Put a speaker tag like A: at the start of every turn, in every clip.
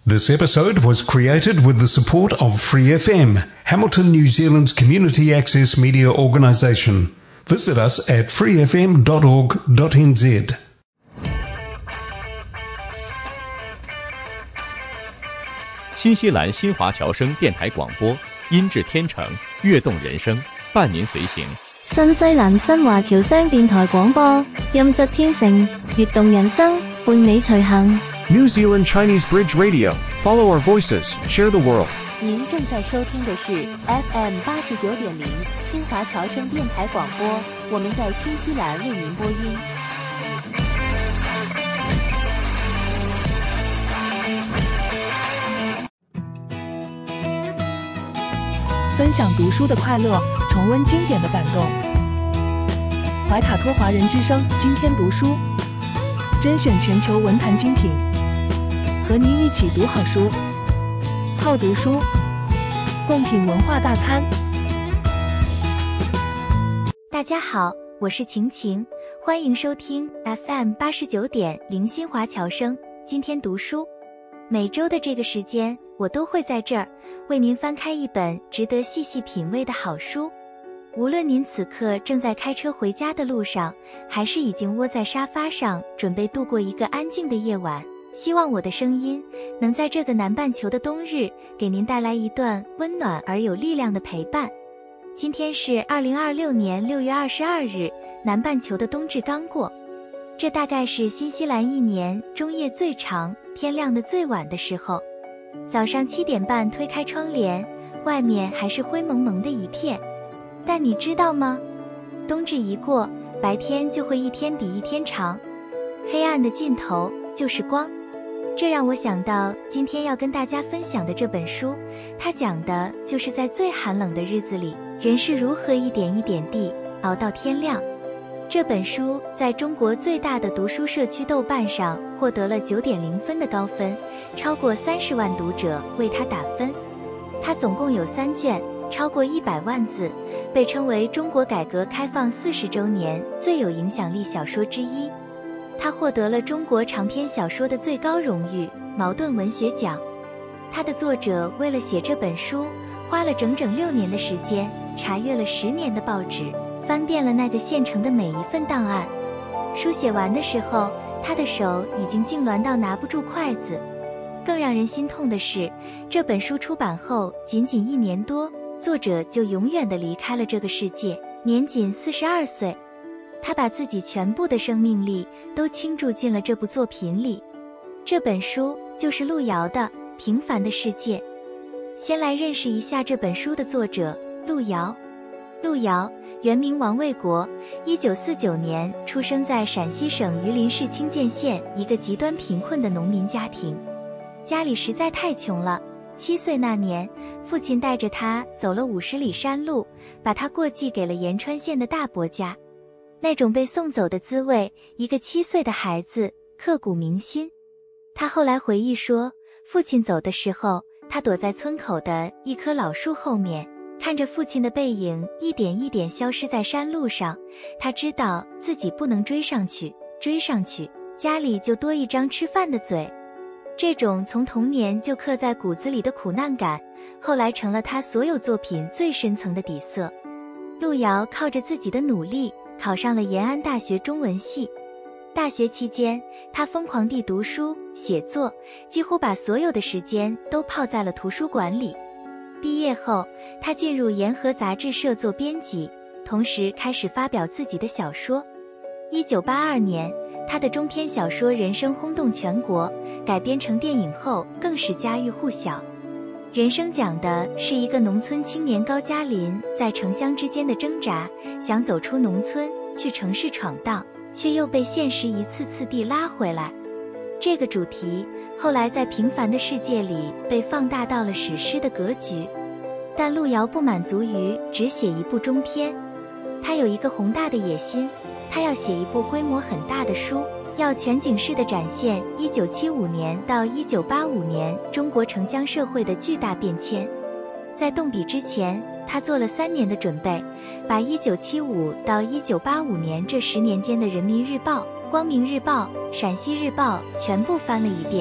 A: This episode was created with the support of Free FM, Hamilton, New Zealand's community access media organisation. Visit us at freefm.org.nz.
B: 新西兰新华侨生电台广播，音质天成，悦动人生，伴您随行。
C: 新西蘭新華僑聲電台廣播，音質天成，悅動人生，伴你隨行。
D: New Zealand Chinese Bridge Radio. Follow our voices, share the world.
E: 您正在收听的是 FM 89.0新华侨生电台广播，我们在新西兰为您播音。
F: 分享读书的快乐，重温经典的感动。怀卡托华人之声今天读书，甄选全球文坛精品，和您一起读好书，好读书，共品文化大餐。
G: 大家好，我是晴晴，欢迎收听 FM 89.0新华侨生今天读书。每周的这个时间，我都会在这儿为您翻开一本值得细细品味的好书。无论您此刻正在开车回家的路上，还是已经窝在沙发上准备度过一个安静的夜晚，希望我的声音能在这个南半球的冬日给您带来一段温暖而有力量的陪伴。今天是2026年6月22日，南半球的冬至刚过，这大概是新西兰一年中夜最长、天亮的最晚的时候。早上7点半推开窗帘，外面还是灰蒙蒙的一片。但你知道吗？冬至一过，白天就会一天比一天长，黑暗的尽头就是光。这让我想到今天要跟大家分享的这本书，它讲的就是在最寒冷的日子里，人是如何一点一点地熬到天亮。这本书在中国最大的读书社区豆瓣上获得了9.0分的高分，超过30万读者为它打分。它总共有3卷，超过100万字，被称为中国改革开放40周年最有影响力小说之一。它获得了中国长篇小说的最高荣誉茅盾文学奖。它的作者为了写这本书，花了整整6年的时间，查阅了10年的报纸，翻遍了那个县城的每一份档案。书写完的时候，他的手已经痉挛到拿不住筷子。更让人心痛的是，这本书出版后仅仅1年多，作者就永远地离开了这个世界，年仅42岁。他把自己全部的生命力都倾注进了这部作品里。这本书就是路遥的《平凡的世界》。先来认识一下这本书的作者路遥。路遥原名王卫国，1949年出生在陕西省榆林市清涧县一个极端贫困的农民家庭。家里实在太穷了，7岁那年，父亲带着他走了50里山路，把他过继给了延川县的大伯家。那种被送走的滋味，一个7岁的孩子刻骨铭心。他后来回忆说，父亲走的时候，他躲在村口的一棵老树后面，看着父亲的背影一点一点消失在山路上，他知道自己不能追上去，家里就多一张吃饭的嘴。这种从童年就刻在骨子里的苦难感，后来成了他所有作品最深层的底色。路遥靠着自己的努力，考上了延安大学中文系。大学期间，他疯狂地读书写作，几乎把所有的时间都泡在了图书馆里。毕业后，他进入延河杂志社做编辑，同时开始发表自己的小说。1982年，他的中篇小说《人生》轰动全国，改编成电影后更是家喻户晓。人生讲的是一个农村青年高加林在城乡之间的挣扎，想走出农村去城市闯荡，却又被现实一次次地拉回来。这个主题后来在《平凡的世界》里被放大到了史诗的格局。但路遥不满足于只写一部中篇，他有一个宏大的野心，他要写一部规模很大的书，要全景式地展现1975年到1985年中国城乡社会的巨大变迁。在动笔之前，他做了3年的准备，把1975到1985年这10年间的人民日报、光明日报、陕西日报全部翻了一遍，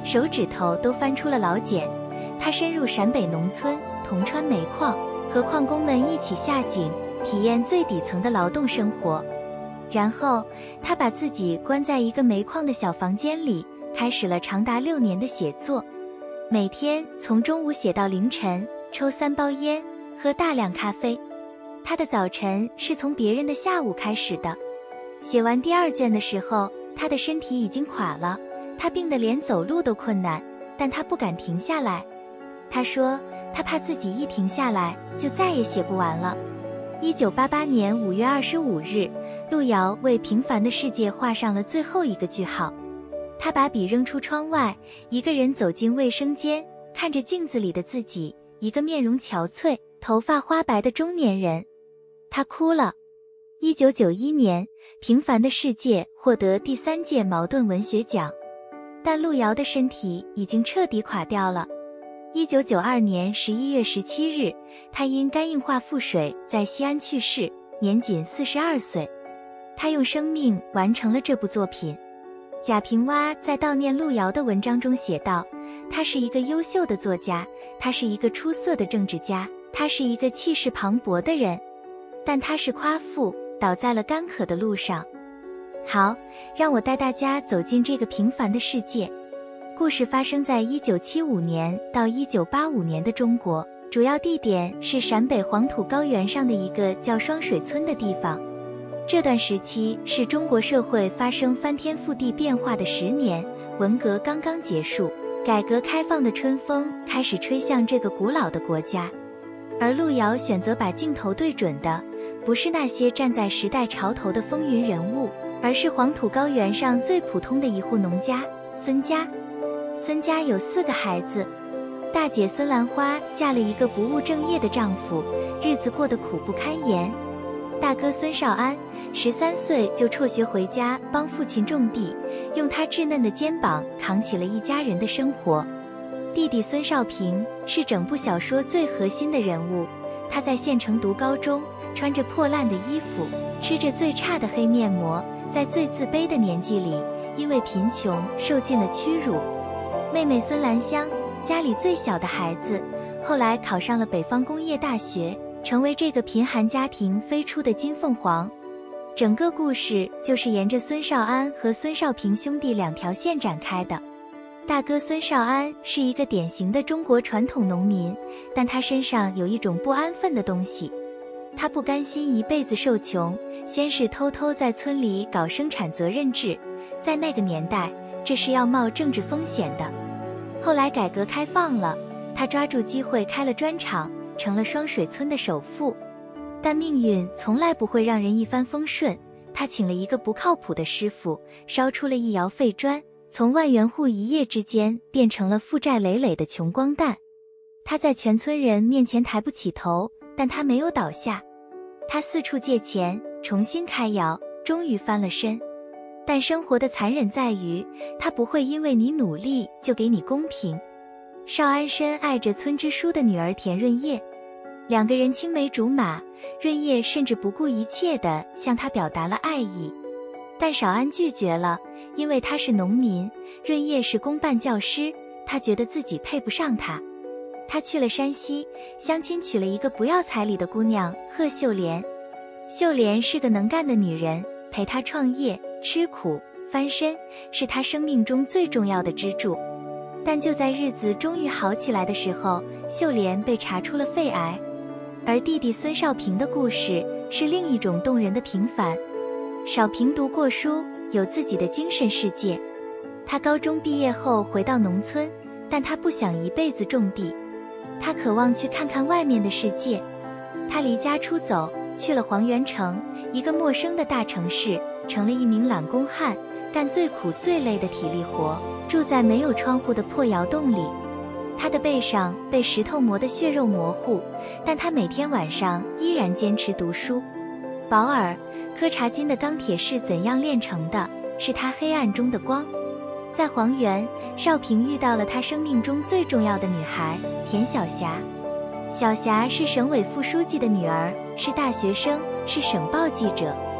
G: 手指头都翻出了老茧。他深入陕北农村，同穿煤矿，和矿工们一起下井，体验最底层的劳动生活。然后他把自己关在一个煤矿的小房间里，开始了长达6年的写作，每天从中午写到凌晨，抽3包烟，喝大量咖啡。他的早晨是从别人的下午开始的。写完第2卷的时候，他的身体已经垮了，他病得连走路都困难，但他不敢停下来。他说他怕自己一停下来就再也写不完了。1988年5月25日，路遥为《平凡的世界》画上了最后一个句号。他把笔扔出窗外，一个人走进卫生间，看着镜子里的自己，一个面容憔悴、头发花白的中年人。他哭了。1991年，《平凡的世界》获得第3届茅盾文学奖，但路遥的身体已经彻底垮掉了。1992年11月17日，他因肝硬化腹水在西安去世，年仅42岁。他用生命完成了这部作品。贾平凹在悼念路遥的文章中写道，他是一个优秀的作家，他是一个出色的政治家，他是一个气势磅礴的人，但他是夸父，倒在了干渴的路上。好，让我带大家走进这个平凡的世界。故事发生在1975年到1985年的中国，主要地点是陕北黄土高原上的一个叫双水村的地方。这段时期是中国社会发生翻天覆地变化的10年，文革刚刚结束，改革开放的春风开始吹向这个古老的国家。而路遥选择把镜头对准的，不是那些站在时代潮头的风云人物，而是黄土高原上最普通的一户农家孙家。孙家有4个孩子，大姐孙兰花嫁了一个不务正业的丈夫，日子过得苦不堪言。大哥孙少安13岁就辍学回家帮父亲种地，用他稚嫩的肩膀扛起了一家人的生活。弟弟孙少平是整部小说最核心的人物，他在县城读高中，穿着破烂的衣服，吃着最差的黑面膜，在最自卑的年纪里，因为贫穷受尽了屈辱。妹妹孙兰香，家里最小的孩子，后来考上了北方工业大学，成为这个贫寒家庭飞出的金凤凰。整个故事就是沿着孙少安和孙少平兄弟2条线展开的。大哥孙少安是一个典型的中国传统农民，但他身上有一种不安分的东西。他不甘心一辈子受穷，先是偷偷在村里搞生产责任制，在那个年代，这是要冒政治风险的。后来改革开放了，他抓住机会开了砖厂，成了双水村的首富。但命运从来不会让人一帆风顺，他请了一个不靠谱的师傅，烧出了一窑废砖，从万元户一夜之间变成了负债累累的穷光蛋。他在全村人面前抬不起头，但他没有倒下。他四处借钱，重新开窑，终于翻了身。但生活的残忍在于，他不会因为你努力就给你公平。少安深爱着村支书的女儿田润叶，2个人青梅竹马，润叶甚至不顾一切地向他表达了爱意。但少安拒绝了，因为他是农民，润叶是公办教师，他觉得自己配不上他。他去了山西，相亲娶了一个不要彩礼的姑娘贺秀莲。秀莲是个能干的女人，陪他创业、吃苦、翻身，是他生命中最重要的支柱。但就在日子终于好起来的时候，秀莲被查出了肺癌。而弟弟孙少平的故事是另一种动人的平凡。少平读过书，有自己的精神世界。他高中毕业后回到农村，但他不想一辈子种地，他渴望去看看外面的世界。他离家出走，去了黄原城，一个陌生的大城市，成了一名揽工汉，干最苦最累的体力活，住在没有窗户的破窑洞里。他的背上被石头磨得血肉模糊，但他每天晚上依然坚持读书。保尔、柯察金的钢铁是怎样炼成的？是他黑暗中的光。在黄原，少平遇到了他生命中最重要的女孩田晓霞。小霞是省委副书记的女儿，是大学生，是省报记者。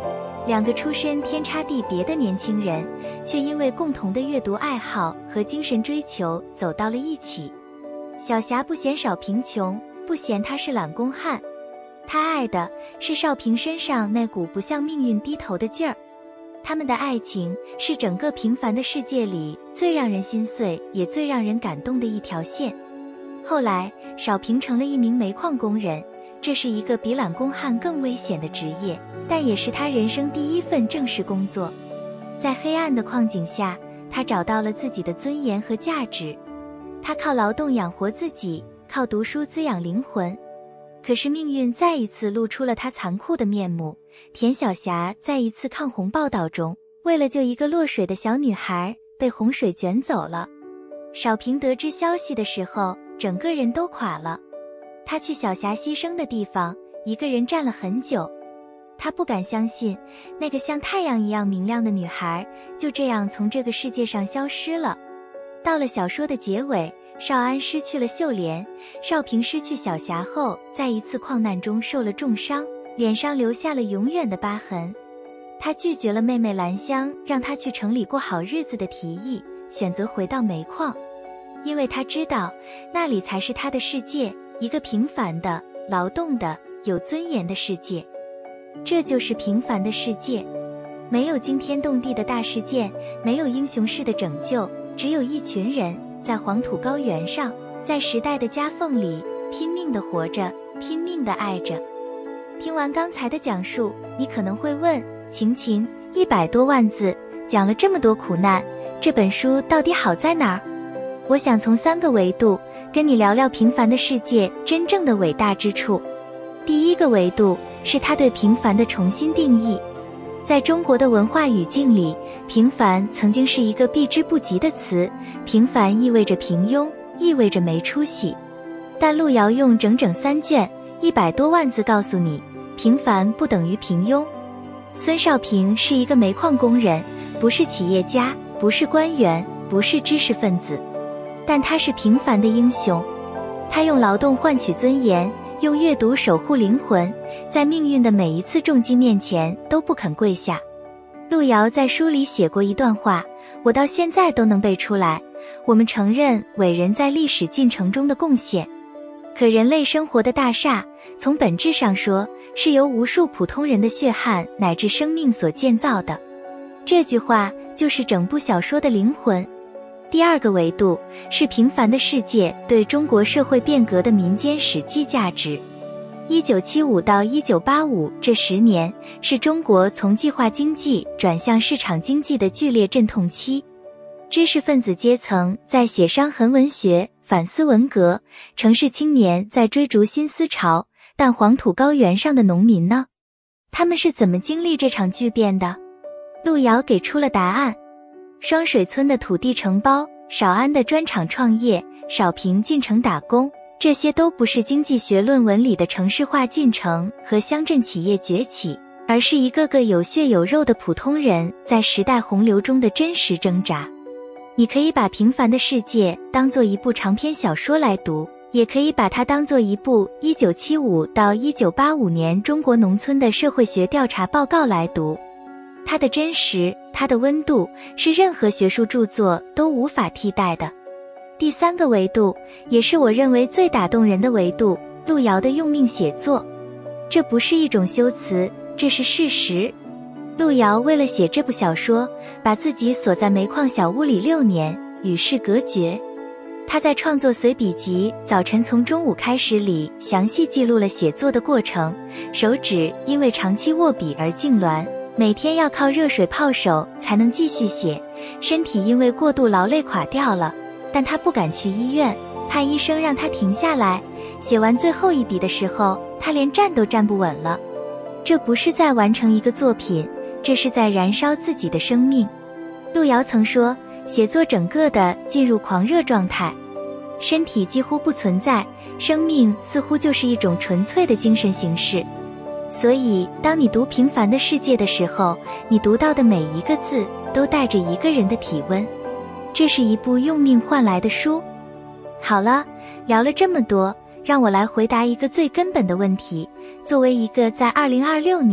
G: 两个出身天差地别的年轻人，却因为共同的阅读爱好和精神追求走到了一起。小霞不嫌少平穷，不嫌他是懒工汉，他爱的是少平身上那股不向命运低头的劲儿。他们的爱情是整个平凡的世界里最让人心碎也最让人感动的一条线。后来少平成了一名煤矿工人，这是一个比懒工汉更危险的职业，但也是他人生第一份正式工作。在黑暗的矿井下，他找到了自己的尊严和价值。他靠劳动养活自己，靠读书滋养灵魂。可是命运再一次露出了他残酷的面目。田晓霞在一次抗洪报道中，为了救一个落水的小女孩，被洪水卷走了。少平得知消息的时候，整个人都垮了。他去小霞牺牲的地方，一个人站了很久。他不敢相信，那个像太阳一样明亮的女孩，就这样从这个世界上消失了。到了小说的结尾，少安失去了秀莲，少平失去小霞后，在一次矿难中受了重伤，脸上留下了永远的疤痕。他拒绝了妹妹兰香让他去城里过好日子的提议，选择回到煤矿，因为他知道那里才是他的世界，一个平凡的、劳动的、有尊严的世界。这就是平凡的世界，没有惊天动地的大事件，没有英雄式的拯救，只有一群人在黄土高原上，在时代的夹缝里拼命地活着，拼命地爱着。听完刚才的讲述，你可能会问，晴晴，100多万字，讲了这么多苦难，这本书到底好在哪儿？我想从3个维度跟你聊聊平凡的世界真正的伟大之处。第一个维度是它对平凡的重新定义。在中国的文化语境里，平凡曾经是一个避之不及的词，平凡意味着平庸，意味着没出息。但路遥用整整3卷100多万字告诉你，平凡不等于平庸。孙少平是一个煤矿工人，不是企业家，不是官员，不是知识分子，但他是平凡的英雄。他用劳动换取尊严，用阅读守护灵魂，在命运的每一次重击面前都不肯跪下。路遥在书里写过一段话，我到现在都能背出来。我们承认伟人在历史进程中的贡献，可人类生活的大厦，从本质上说，是由无数普通人的血汗乃至生命所建造的。这句话就是整部小说的灵魂。第二个维度是平凡的世界对中国社会变革的民间实际价值。1975到1985这10年是中国从计划经济转向市场经济的剧烈阵痛期。知识分子阶层在写伤痕文学，反思文革，城市青年在追逐新思潮，但黄土高原上的农民呢？他们是怎么经历这场巨变的？路遥给出了答案。双水村的土地承包，少安的砖厂创业，少平进城打工，这些都不是经济学论文里的城市化进程和乡镇企业崛起，而是一个个有血有肉的普通人在时代洪流中的真实挣扎。你可以把平凡的世界当作一部长篇小说来读，也可以把它当作一部1975到1985年中国农村的社会学调查报告来读。它的真实，它的温度，是任何学术著作都无法替代的。第3个维度，也是我认为最打动人的维度，路遥的用命写作。这不是一种修辞，这是事实。路遥为了写这部小说，把自己锁在煤矿小屋里6年，与世隔绝。他在创作随笔集《早晨从中午开始》里详细记录了写作的过程，手指因为长期握笔而痉挛，每天要靠热水泡手才能继续写，身体因为过度劳累垮掉了，但他不敢去医院，怕医生让他停下来。写完最后一笔的时候，他连站都站不稳了。这不是在完成一个作品，这是在燃烧自己的生命。路遥曾说，写作整个的进入狂热状态，身体几乎不存在，生命似乎就是一种纯粹的精神形式。所以当你读《平凡的世界》的时候，你读到的每一个字都带着一个人的体温。这是一部用命换来的书。好了，聊了这么多，让我来回答一个最根本的问题。作为一个在2026年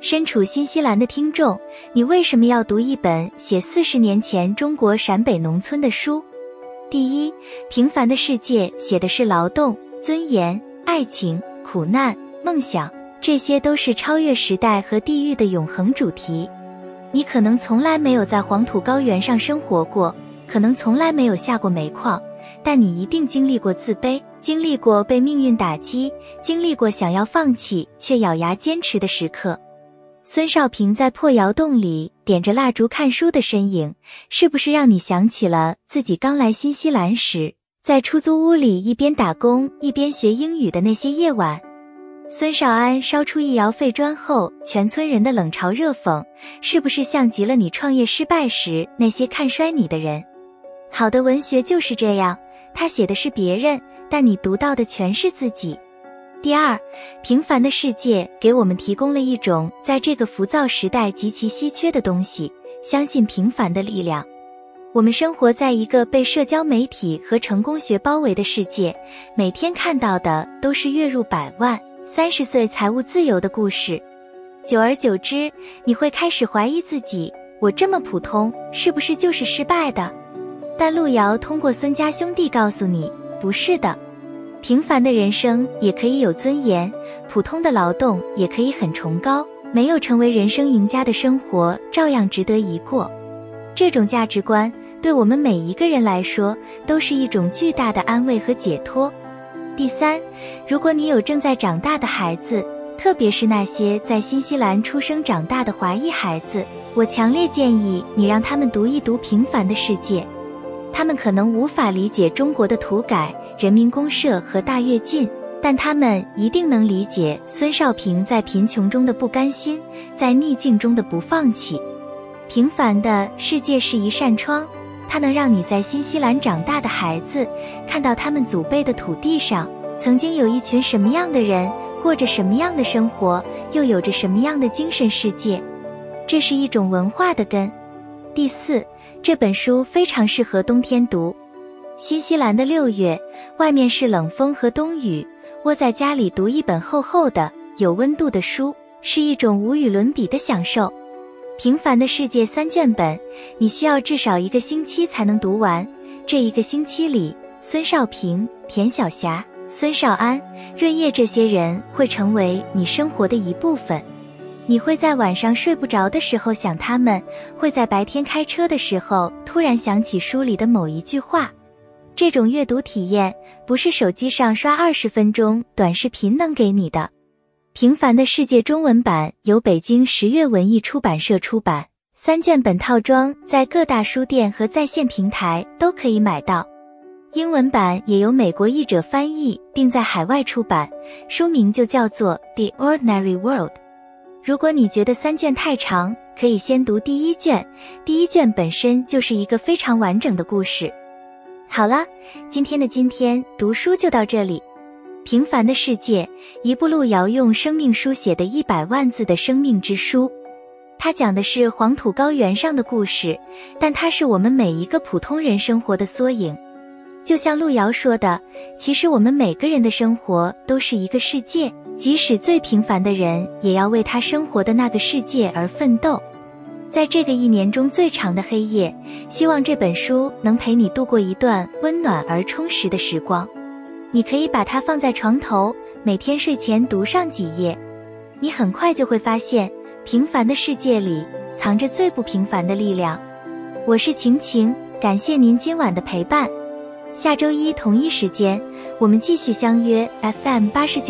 G: 身处新西兰的听众，你为什么要读一本写40年前中国陕北农村的书？第一，《平凡的世界》写的是劳动、尊严、爱情、苦难、梦想，这些都是超越时代和地域的永恒主题。你可能从来没有在黄土高原上生活过，可能从来没有下过煤矿，但你一定经历过自卑，经历过被命运打击，经历过想要放弃却咬牙坚持的时刻。孙少平在破窑洞里点着蜡烛看书的身影，是不是让你想起了自己刚来新西兰时，在出租屋里一边打工一边学英语的那些夜晚？孙少安烧出一窑废砖后，全村人的冷嘲热讽，是不是像极了你创业失败时那些看衰你的人？好的文学就是这样，他写的是别人，但你读到的全是自己。第二，平凡的世界给我们提供了一种在这个浮躁时代极其稀缺的东西，相信平凡的力量。我们生活在一个被社交媒体和成功学包围的世界，每天看到的都是月入100万、30岁财务自由的故事。久而久之，你会开始怀疑自己，我这么普通，是不是就是失败的？但路遥通过孙家兄弟告诉你，不是的。平凡的人生也可以有尊严，普通的劳动也可以很崇高，没有成为人生赢家的生活照样值得一过。这种价值观对我们每一个人来说都是一种巨大的安慰和解脱。第三，如果你有正在长大的孩子，特别是那些在新西兰出生长大的华裔孩子，我强烈建议你让他们读一读《平凡的世界》。他们可能无法理解中国的土改、人民公社和大跃进，但他们一定能理解孙少平在贫穷中的不甘心，在逆境中的不放弃。平凡的世界是一扇窗，它能让你在新西兰长大的孩子看到他们祖辈的土地上曾经有一群什么样的人，过着什么样的生活，又有着什么样的精神世界。这是一种文化的根。第四，这本书非常适合冬天读。新西兰的6月，外面是冷风和冬雨，窝在家里读一本厚厚的、有温度的书，是一种无与伦比的享受。平凡的世界3卷本，你需要至少1个星期才能读完。这1个星期里，孙少平、田晓霞、孙少安、润叶这些人会成为你生活的一部分。你会在晚上睡不着的时候想他们，会在白天开车的时候突然想起书里的某一句话。这种阅读体验不是手机上刷20分钟短视频能给你的。平凡的世界中文版由北京10月文艺出版社出版，3卷本套装在各大书店和在线平台都可以买到。英文版也由美国译者翻译并在海外出版，书名就叫做 The Ordinary World。如果你觉得3卷太长，可以先读第1卷，第1卷本身就是一个非常完整的故事。好了，今天读书就到这里。平凡的世界，一部路遥用生命书写的100万字的生命之书。它讲的是黄土高原上的故事，但它是我们每一个普通人生活的缩影。就像路遥说的，其实我们每个人的生活都是一个世界，即使最平凡的人也要为他生活的那个世界而奋斗。在这个1年中最长的黑夜，希望这本书能陪你度过一段温暖而充实的时光。你可以把它放在床头，每天睡前读上几页，你很快就会发现，平凡的世界里藏着最不平凡的力量。我是晴晴，感谢您今晚的陪伴。下周一同一时间，我们继续相约 FM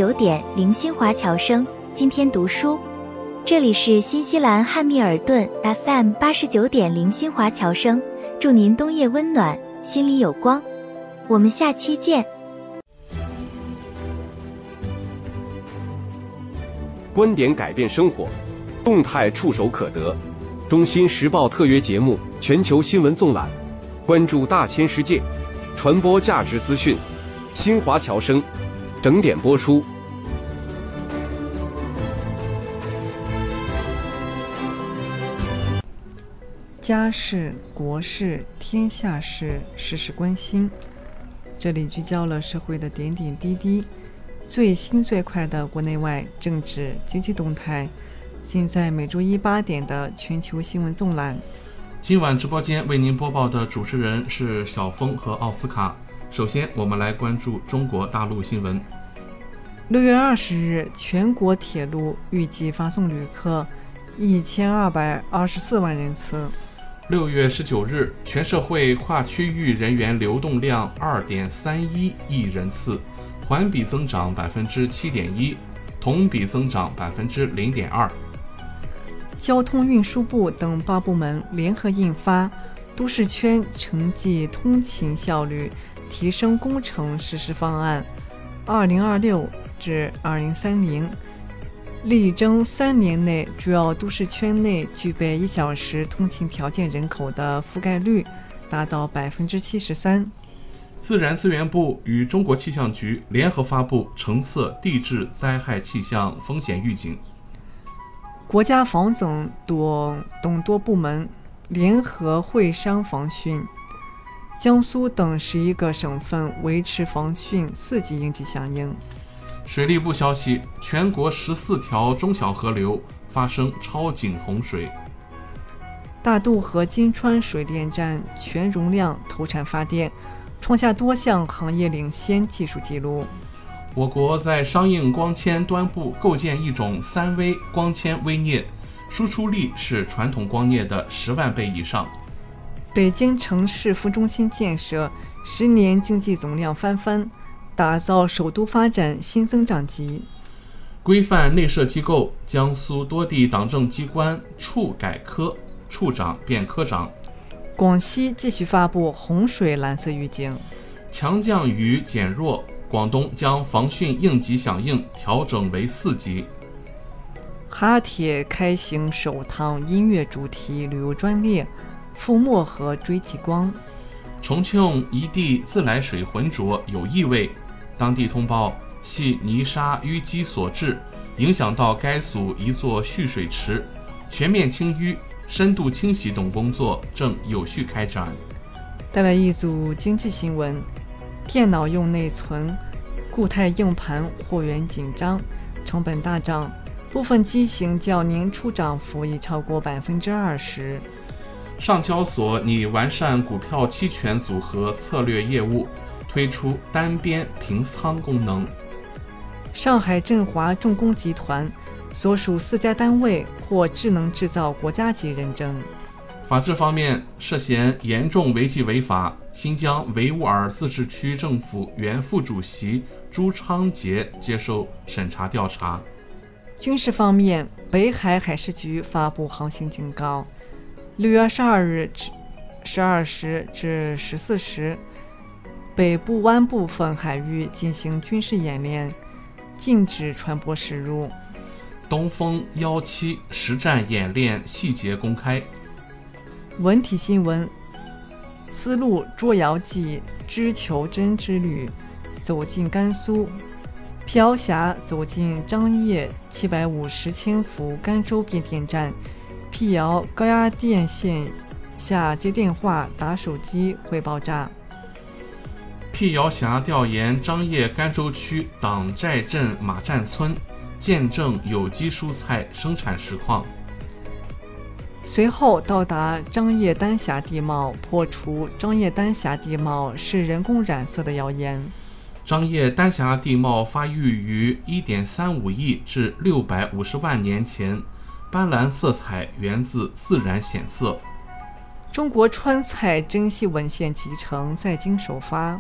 G: 89.0新华侨声，今天读书。这里是新西兰汉密尔顿 FM 89.0新华侨声，祝您冬夜温暖，心里有光。我们下期见。
D: 观点改变生活，动态触手可得。中新时报特约节目《全球新闻纵览》，关注大千世界，传播价值资讯。新华侨声整点播出。
H: 家事、国事、天下事，事事关心。这里聚焦了社会的点点滴滴，最新最快的国内外政治经济动态， 尽在每周一8点的全球新闻纵览。
I: 今晚直播间为您播报的主持人是小峰和奥斯卡。首先，我们来关注中国大陆新闻。
H: 6月20日，全国铁路预计发送旅客1224万人次。
I: 6月19日，全社会跨区域人员流动量2.31亿人次，环比增长7.1%，同比增长0.2%。
H: 交通运输部等8部门联合印发《都市圈城际通勤效率提升工程实施方案（2026至2030），力争3年内主要都市圈内具备1小时通勤条件人口的覆盖率达到73%。
I: 自然资源部与中国气象局联合发布橙色地质灾害气象风险预警。
H: 国家防总等多部门联合会商防汛，江苏等11个省份维持防汛4级应急响应。
I: 水利部消息，全国14条中小河流发生超警洪水。
H: 大渡河金川水电站全容量投产发电，创下多项行业领先技术记录。
I: 我国在商印光纤端部构建一种3微光纤微镍，输出力是传统光镍的10万倍以上。
H: 北京城市副中心建设10年经济总量翻番，打造首都发展新增长极。
I: 规范内设机构，江苏多地党政机关处改科，处长变科长。
H: 广西继续发布洪水蓝色预警。
I: 强降雨减弱，广东将防汛应急响应调整为4级。哈
H: 铁开行首趟音乐主题旅游专列，赴漠河追极光。
I: 重庆一地自来水浑浊有异味，当地通报系泥沙淤积所致，影响到该组一座蓄水池，全面清淤、深度清洗等工作正有序开展。
H: 带来一组经济新闻：电脑用内存、固态硬盘货源紧张，成本大涨，部分机型较年初涨幅已超过20%。
I: 上交所拟完善股票期权组合策略业务，推出单边平仓功能。
H: 上海振华重工集团所属4家单位获智能制造国家级认证。
I: 法治方面，涉嫌严重违纪违法，新疆维吾尔自治区政府原副主席朱昌杰接受审查调查。
H: 军事方面，北海海事局发布航行警告，6月22日12时至14时，北部湾部分海域进行军事演练，禁止船舶驶入。
I: 东风17实战演练细节公开。
H: 文体新闻：丝路捉瑶记织求真之旅走进甘肃，辟谣峡走进张掖750千伏甘州变电站，辟谣高压电线下接电话打手机会爆炸。
I: 辟谣峡调研张掖甘州区党寨镇马站村，见证有机蔬菜生产实况。
H: 随后到达张掖丹霞地貌，破除张掖丹霞地貌是人工染色的谣言。
I: 张掖丹霞地貌发育于1.35亿至650万年前，斑斓色彩源自自然显色。
H: 中国川菜珍稀文献集成在京首发。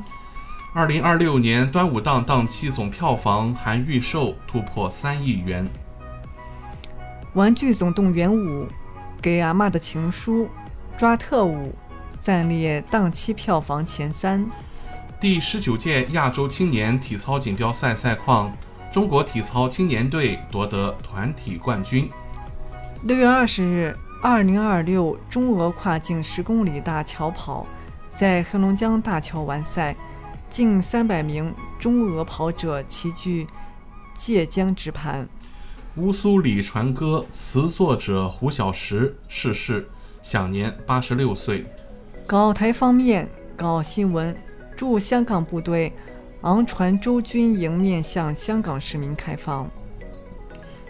I: 2026年端午档档期总票房含预售突破3亿元。
H: 玩具总动员5给阿嬷的情书抓特务暂列档期票房前3。
I: 第19届亚洲青年体操锦标赛赛况，中国体操青年队夺得团体冠军。
H: 6月20日，2026中俄跨境10公里大桥跑在黑龙江大桥完赛，近300名中俄跑者齐聚界江直盘。
I: 乌苏里船歌词作者胡小石逝世，享年86岁。
H: 港澳台方面，港澳新闻：驻香港部队昂船洲军营面向香港市民开放。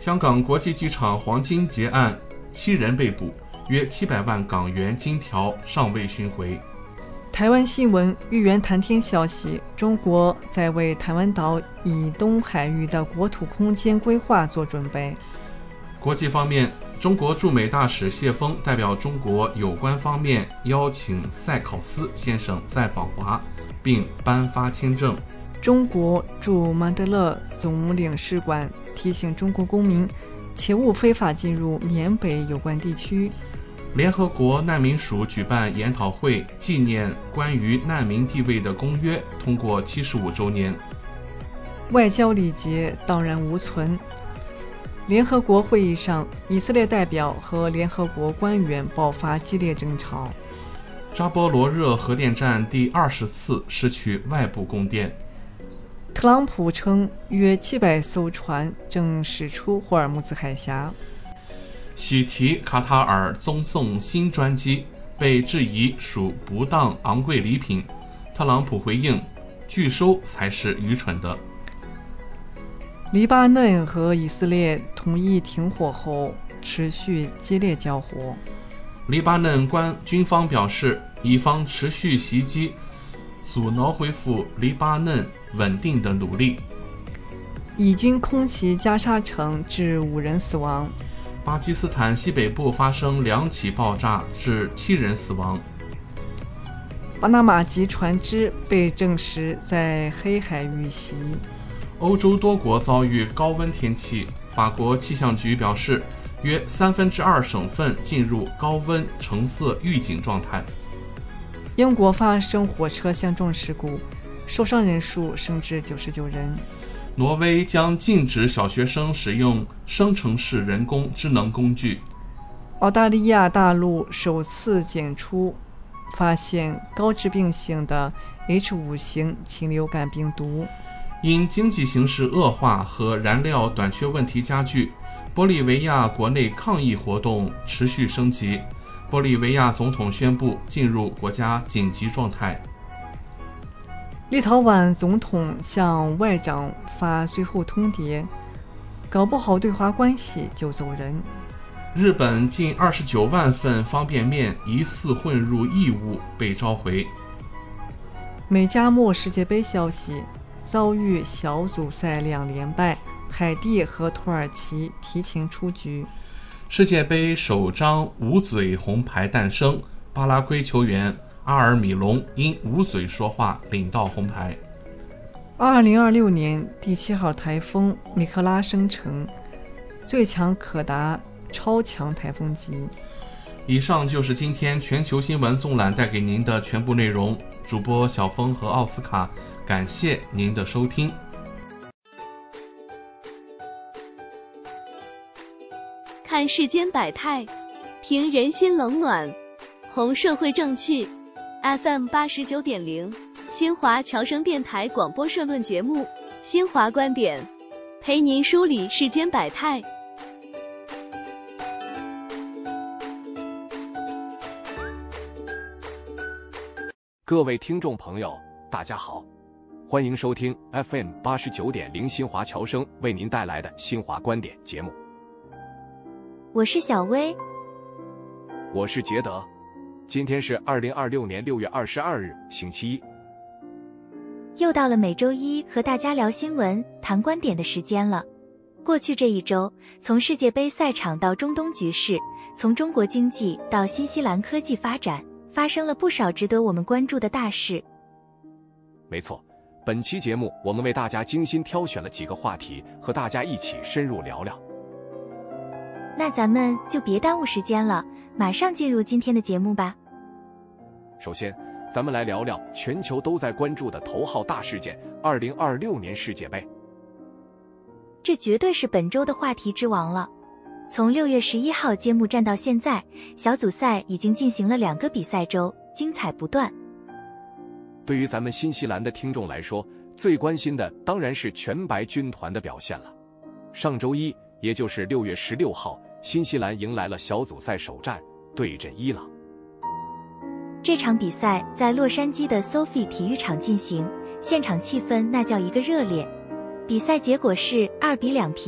I: 香港国际机场黄金劫案7人被捕，约700万港元金条尚未寻回。
H: 台湾新闻，豫园谈天消息，中国在为台湾岛以东海域的国土空间规划做准备。
I: 国际方面，中国驻美大使谢锋代表中国有关方面邀请塞考斯先生再访华，并颁发签证。
H: 中国驻曼德勒总领事馆提醒中国公民切勿非法进入缅北有关地区。
I: 联合国难民署举办研讨会，纪念关于难民地位的公约通过75周年。
H: 外交礼节荡然无存。联合国会议上，以色列代表和联合国官员爆发激烈争吵。
I: 扎波罗热核电站第20次失去外部供电。
H: 特朗普称约700艘船正驶出霍尔木兹海峡。
I: 喜提卡塔尔赠送新专机，被质疑属不当昂贵礼品。特朗普回应，拒收才是愚蠢的。
H: 黎巴嫩和以色列同意停火后，持续激烈交火。
I: 黎巴嫩军方表示，以方持续袭击，阻挠恢复黎巴嫩稳定的努力。
H: 以军空袭加沙城，致5人死亡。
I: 巴基斯坦西北部发生2起爆炸，致7人死亡。
H: 巴拿马籍船只被证实在黑海遇袭。
I: 欧洲多国遭遇高温天气，法国气象局表示，约2/3省份进入高温橙色预警状态。
H: 英国发生火车相撞事故，受伤人数升至99人。
I: 挪威将禁止小学生使用生成式人工智能工具。
H: 澳大利亚大陆首次检出发现高致病性的 H5 型禽流感病毒。
I: 因经济形势恶化和燃料短缺问题加剧，玻利维亚国内抗议活动持续升级。玻利维亚总统宣布进入国家紧急状态。
H: 立陶宛总统向外长发最后通牒，搞不好对华关系就走人。
I: 日本近29万份方便面疑似混入异物被召回。
H: 美加墨世界杯消息，遭遇小组赛2连败，海地和土耳其提前出局。
I: 世界杯首张捂嘴红牌诞生，巴拉圭球员阿尔米隆因捂嘴说话领到红牌。
H: 2026年第7号台风米克拉生成，最强可达超强台风级。
I: 以上就是今天全球新闻纵览带给您的全部内容。主播小峰和奥斯卡，感谢您的收听。
J: 看世间百态，评人心冷暖，弘社会正气。FM 89.0，新华侨生电台广播社论节目《新华观点》，陪您梳理世间百态。
K: 各位听众朋友，大家好，欢迎收听 FM 89.0新华侨生为您带来的新华观点节目。
G: 我是小薇，
K: 我是杰德。今天是2026年6月22日，星期一。
G: 又到了每周一和大家聊新闻、谈观点的时间了。过去这一周，从世界杯赛场到中东局势，从中国经济到新西兰科技发展，发生了不少值得我们关注的大事。
K: 没错，本期节目我们为大家精心挑选了几个话题，和大家一起深入聊聊。
G: 那咱们就别耽误时间了，马上进入今天的节目吧。
K: 首先，咱们来聊聊全球都在关注的头号大事件2026年世界杯。
G: 这绝对是本周的话题之王了。从6月11号揭幕战到现在，小组赛已经进行了2个比赛周，精彩不断。
K: 对于咱们新西兰的听众来说，最关心的当然是全白军团的表现了。上周一，也就是6月16号，新西兰迎来了小组赛首战，对阵伊朗。
G: 这场比赛在洛杉矶的 SoFi 体育场进行，现场气氛那叫一个热烈。比赛结果是2-2平，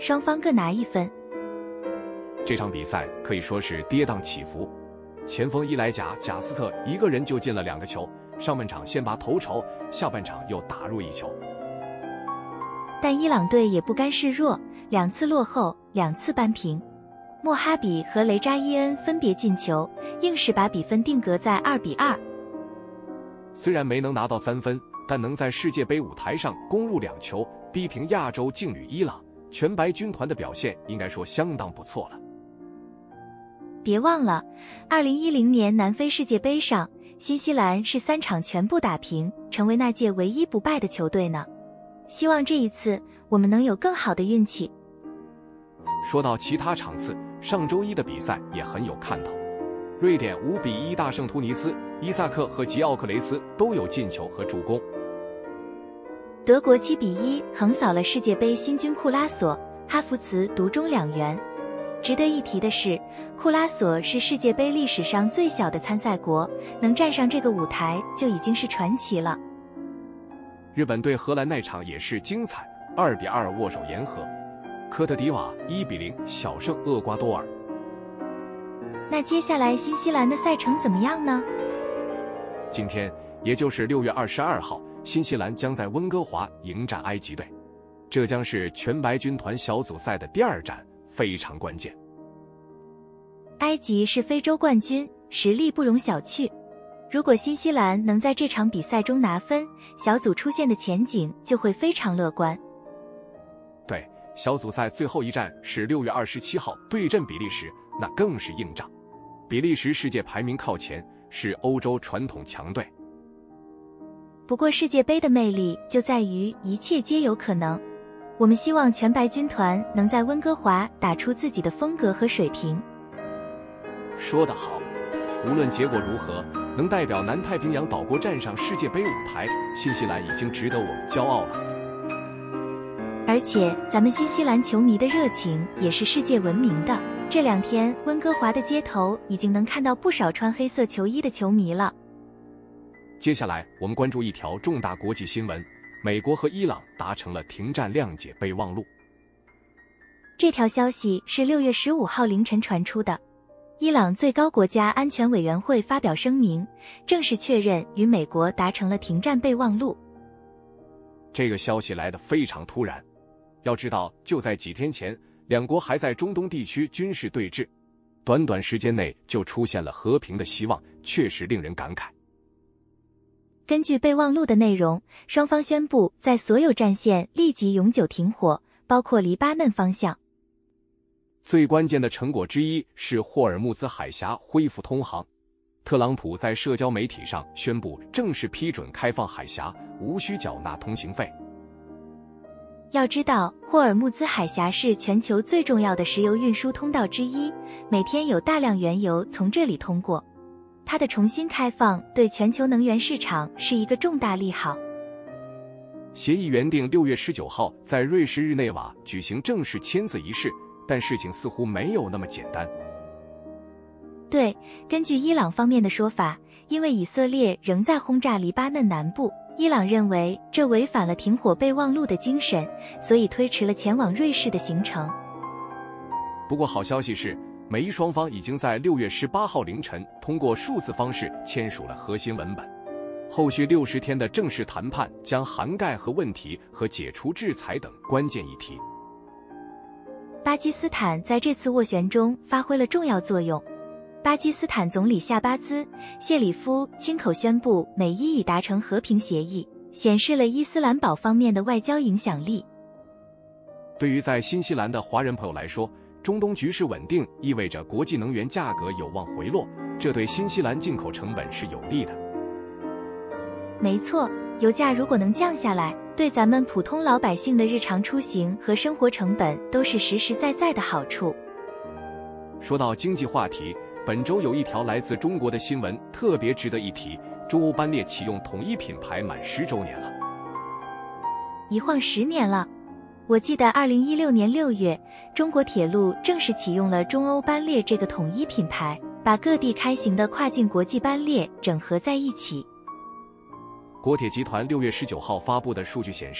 G: 双方各拿1分。
K: 这场比赛可以说是跌宕起伏，前锋伊莱贾贾斯特一个人就进了2个球，上半场先拔头筹，下半场又打入1球。
G: 但伊朗队也不甘示弱，2次落后，2次扳平。莫哈比和雷扎伊恩分别进球，硬是把比分定格在2-2。
K: 虽然没能拿到3分，但能在世界杯舞台上攻入2球，逼平亚洲劲旅伊朗，全白军团的表现应该说相当不错了。
G: 别忘了，2010年南非世界杯上，新西兰是3场全部打平，成为那届唯一不败的球队呢。希望这一次我们能有更好的运气。
K: 说到其他场次，上周一的比赛也很有看头。瑞典5-1大胜突尼斯，伊萨克和吉奥克雷斯都有进球和助攻。
G: 德国7-1横扫了世界杯新军库拉索，哈弗茨独中2元。值得一提的是，库拉索是世界杯历史上最小的参赛国，能站上这个舞台就已经是传奇了。
K: 日本对荷兰那场也是精彩，2-2握手言和。科特迪瓦1-0小胜厄瓜多尔。
G: 那接下来新西兰的赛程怎么样呢？
K: 今天，也就是6月22号，新西兰将在温哥华迎战埃及队，这将是全白军团小组赛的第2战，非常关键。
G: 埃及是非洲冠军，实力不容小觑。如果新西兰能在这场比赛中拿分，小组出线的前景就会非常乐观。
K: 对，小组赛最后一战是6月27号对阵比利时，那更是硬仗。比利时世界排名靠前，是欧洲传统强队。
G: 不过世界杯的魅力就在于一切皆有可能。我们希望全白军团能在温哥华打出自己的风格和水平。
K: 说得好，无论结果如何，能代表南太平洋岛国站上世界杯舞台，新西兰已经值得我们骄傲了。
G: 而且咱们新西兰球迷的热情也是世界闻名的。这2天温哥华的街头已经能看到不少穿黑色球衣的球迷了。
K: 接下来我们关注一条重大国际新闻，美国和伊朗达成了停战谅解备忘录。
G: 这条消息是6月15号凌晨传出的。伊朗最高国家安全委员会发表声明，正式确认与美国达成了停战备忘录。
K: 这个消息来得非常突然，要知道就在几天前，两国还在中东地区军事对峙，短短时间内就出现了和平的希望，确实令人感慨。
G: 根据备忘录的内容，双方宣布在所有战线立即永久停火，包括黎巴嫩方向。
K: 最关键的成果之一是霍尔木兹海峡恢复通航。特朗普在社交媒体上宣布正式批准开放海峡，无需缴纳通行费。
G: 要知道，霍尔木兹海峡是全球最重要的石油运输通道之一，每天有大量原油从这里通过。它的重新开放对全球能源市场是一个重大利好。
K: 协议原定6月19号在瑞士日内瓦举行正式签字仪式，但事情似乎没有那么简单。
G: 对，根据伊朗方面的说法，因为以色列仍在轰炸黎巴嫩南部，伊朗认为这违反了停火备忘录的精神，所以推迟了前往瑞士的行程。
K: 不过好消息是，美伊双方已经在6月18号凌晨通过数字方式签署了核心文本。后续60天的正式谈判将涵盖核问题和解除制裁等关键议题。
G: 巴基斯坦在这次斡旋中发挥了重要作用。巴基斯坦总理夏巴兹·谢里夫亲口宣布美伊已达成和平协议，显示了伊斯兰堡方面的外交影响力。
K: 对于在新西兰的华人朋友来说，中东局势稳定意味着国际能源价格有望回落，这对新西兰进口成本是有利的。
G: 没错，油价如果能降下来，对咱们普通老百姓的日常出行和生活成本都是实实在在的好处。
K: 说到经济话题，本周有一条来自中国的新闻特别值得一提，中欧班列启用统一品牌满10周年了。
G: 一晃10年了。我记得2016年6月，中国铁路正式启用了中欧班列这个统一品牌，把各地开行的跨境国际班列整合在一起。
K: 国铁集团6月19号发布的数据显示，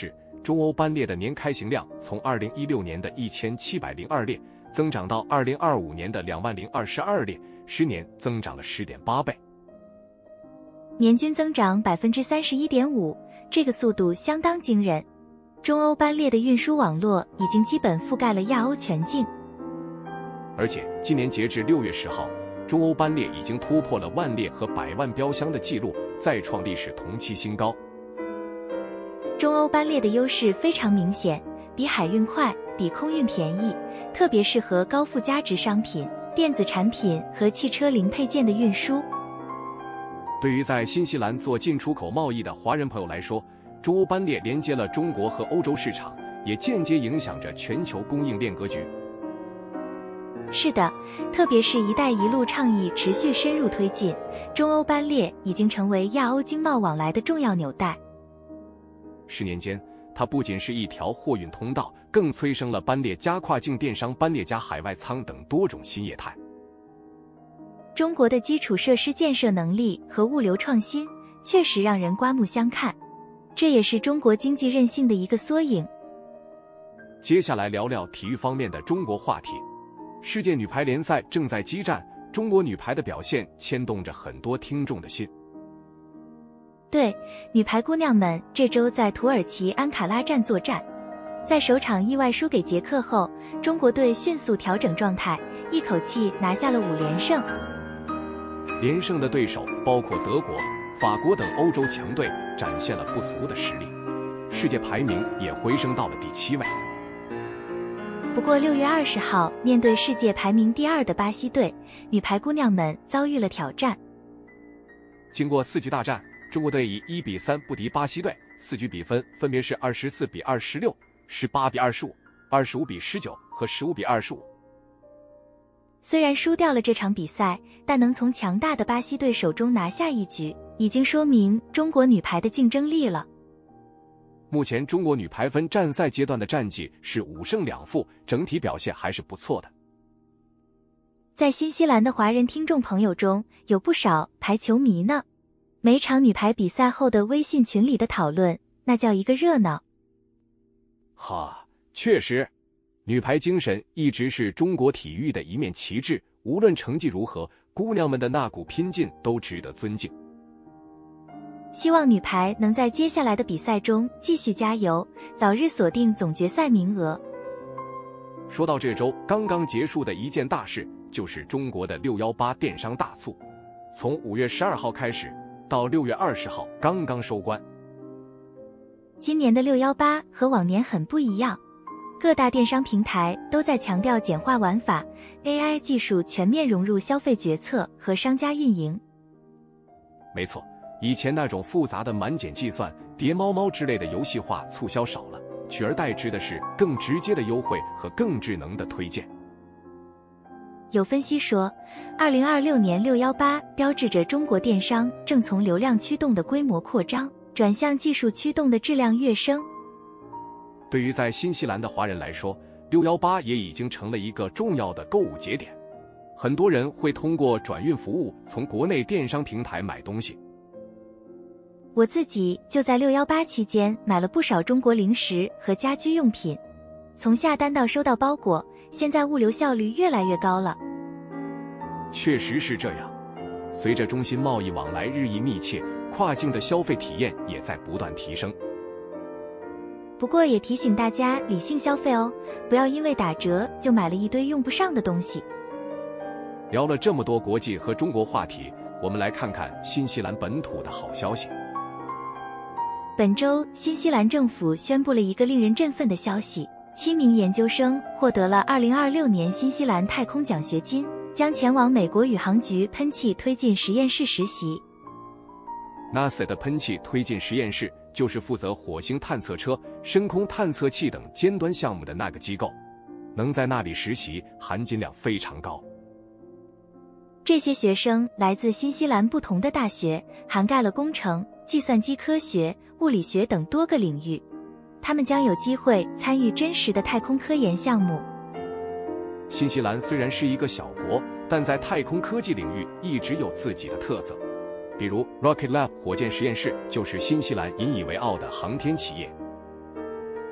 K: 中欧班列的年开行量从2016年的1702列增长到2025年的20022列，10年增长了10.8倍，
G: 年均增长31.5%，这个速度相当惊人。中欧班列的运输网络已经基本覆盖了亚欧全境，
K: 而且今年截至6月10号，中欧班列已经突破了10000列和100万标箱的记录，再创历史同期新高。
G: 中欧班列的优势非常明显，比海运快，比空运便宜，特别适合高附加值商品、电子产品和汽车零配件的运输。
K: 对于在新西兰做进出口贸易的华人朋友来说，中欧班列连接了中国和欧洲市场，也间接影响着全球供应链格局。
G: 是的，特别是"一带一路"倡议持续深入推进，中欧班列已经成为亚欧经贸往来的重要纽带。
K: 10年间，它不仅是一条货运通道，更催生了班列加跨境电商、班列加海外仓等多种新业态。
G: 中国的基础设施建设能力和物流创新确实让人刮目相看，这也是中国经济韧性的一个缩影。
K: 接下来聊聊体育方面的中国话题。世界女排联赛正在激战，中国女排的表现牵动着很多听众的心。
G: 对，女排姑娘们这周在土耳其安卡拉站作战，在首场意外输给捷克后，中国队迅速调整状态，一口气拿下了5连胜。
K: 连胜的对手包括德国、法国等欧洲强队，展现了不俗的实力，世界排名也回升到了第7位。
G: 不过6月20号，面对世界排名第2的巴西队，女排姑娘们遭遇了挑战。
K: 经过4局大战，中国队以1-3不敌巴西队，4局比分分别是24-26、18-25、25-19和15-25。
G: 虽然输掉了这场比赛，但能从强大的巴西队手中拿下一局，已经说明中国女排的竞争力了。
K: 目前中国女排分站赛阶段的战绩是5胜2负，整体表现还是不错的。
G: 在新西兰的华人听众朋友中，有不少排球迷呢。每场女排比赛后的微信群里的讨论，那叫一个热闹。
K: 哈，确实，女排精神一直是中国体育的一面旗帜，无论成绩如何，姑娘们的那股拼劲都值得尊敬。
G: 希望女排能在接下来的比赛中继续加油，早日锁定总决赛名额。
K: 说到这周刚刚结束的一件大事，就是中国的618电商大促，从5月12号开始到6月20号刚刚收官。
G: 今年的618和往年很不一样，各大电商平台都在强调简化玩法， AI 技术全面融入消费决策和商家运营。
K: 没错，以前那种复杂的满减计算、叠猫猫之类的游戏化促销少了，取而代之的是更直接的优惠和更智能的推荐。
G: 有分析说，2026年618标志着中国电商正从流量驱动的规模扩张，转向技术驱动的质量跃升。
K: 对于在新西兰的华人来说，618也已经成了一个重要的购物节点。很多人会通过转运服务从国内电商平台买东西。
G: 我自己就在618期间买了不少中国零食和家居用品，从下单到收到包裹，现在物流效率越来越高了。
K: 确实是这样，随着中新贸易往来日益密切，跨境的消费体验也在不断提升。
G: 不过也提醒大家理性消费哦，不要因为打折就买了一堆用不上的东西。
K: 聊了这么多国际和中国话题，我们来看看新西兰本土的好消息。
G: 本周，新西兰政府宣布了一个令人振奋的消息，7名研究生获得了2026年新西兰太空奖学金，将前往美国宇航局喷气推进实验室实习。
K: NASA 的喷气推进实验室就是负责火星探测车、深空探测器等尖端项目的那个机构，能在那里实习，含金量非常高。
G: 这些学生来自新西兰不同的大学，涵盖了工程、计算机科学、物理学等多个领域，他们将有机会参与真实的太空科研项目。
K: 新西兰虽然是一个小国，但在太空科技领域一直有自己的特色。比如 Rocket Lab 火箭实验室就是新西兰引以为傲的航天企业。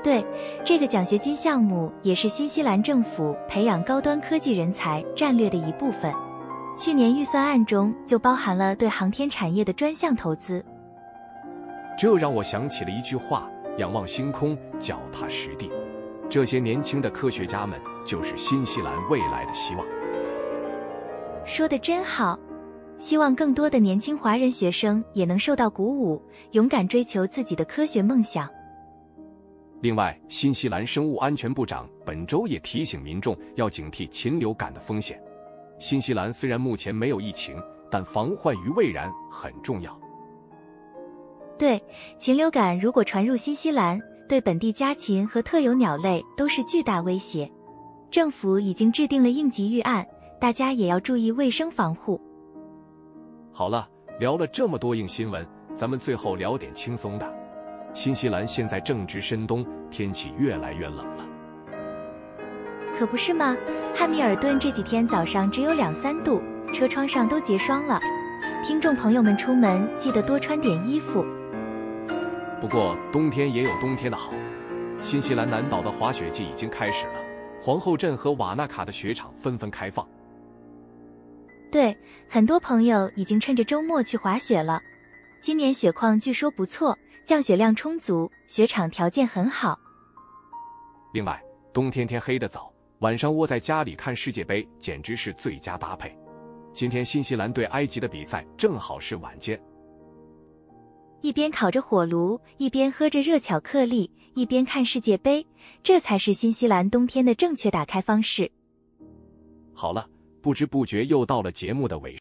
G: 对，这个奖学金项目也是新西兰政府培养高端科技人才战略的一部分。去年预算案中就包含了对航天产业的专项投资。
K: 这让我想起了一句话：仰望星空，脚踏实地。这些年轻的科学家们就是新西兰未来的希望。
G: 说得真好，希望更多的年轻华人学生也能受到鼓舞，勇敢追求自己的科学梦想。
K: 另外，新西兰生物安全部长本周也提醒民众要警惕禽流感的风险。新西兰虽然目前没有疫情，但防患于未然很重要。
G: 对，禽流感如果传入新西兰，对本地家禽和特有鸟类都是巨大威胁。政府已经制定了应急预案，大家也要注意卫生防护。
K: 好了，聊了这么多硬新闻，咱们最后聊点轻松的。新西兰现在正值深冬，天气越来越冷了。
G: 可不是吗？汉密尔顿这几天早上只有2-3度，车窗上都结霜了。听众朋友们出门记得多穿点衣服。
K: 不过冬天也有冬天的好，新西兰南岛的滑雪季已经开始了，皇后镇和瓦纳卡的雪场纷纷开放。
G: 对，很多朋友已经趁着周末去滑雪了。今年雪况据说不错，降雪量充足，雪场条件很好。
K: 另外，冬天天黑得早，晚上窝在家里看世界杯简直是最佳搭配。今天新西兰对埃及的比赛正好是晚间。
G: 一边烤着火炉，一边喝着热巧克力，一边看世界杯，这才是新西兰冬天的正确打开方式。
K: 好了，不知不觉又到了节目的尾声。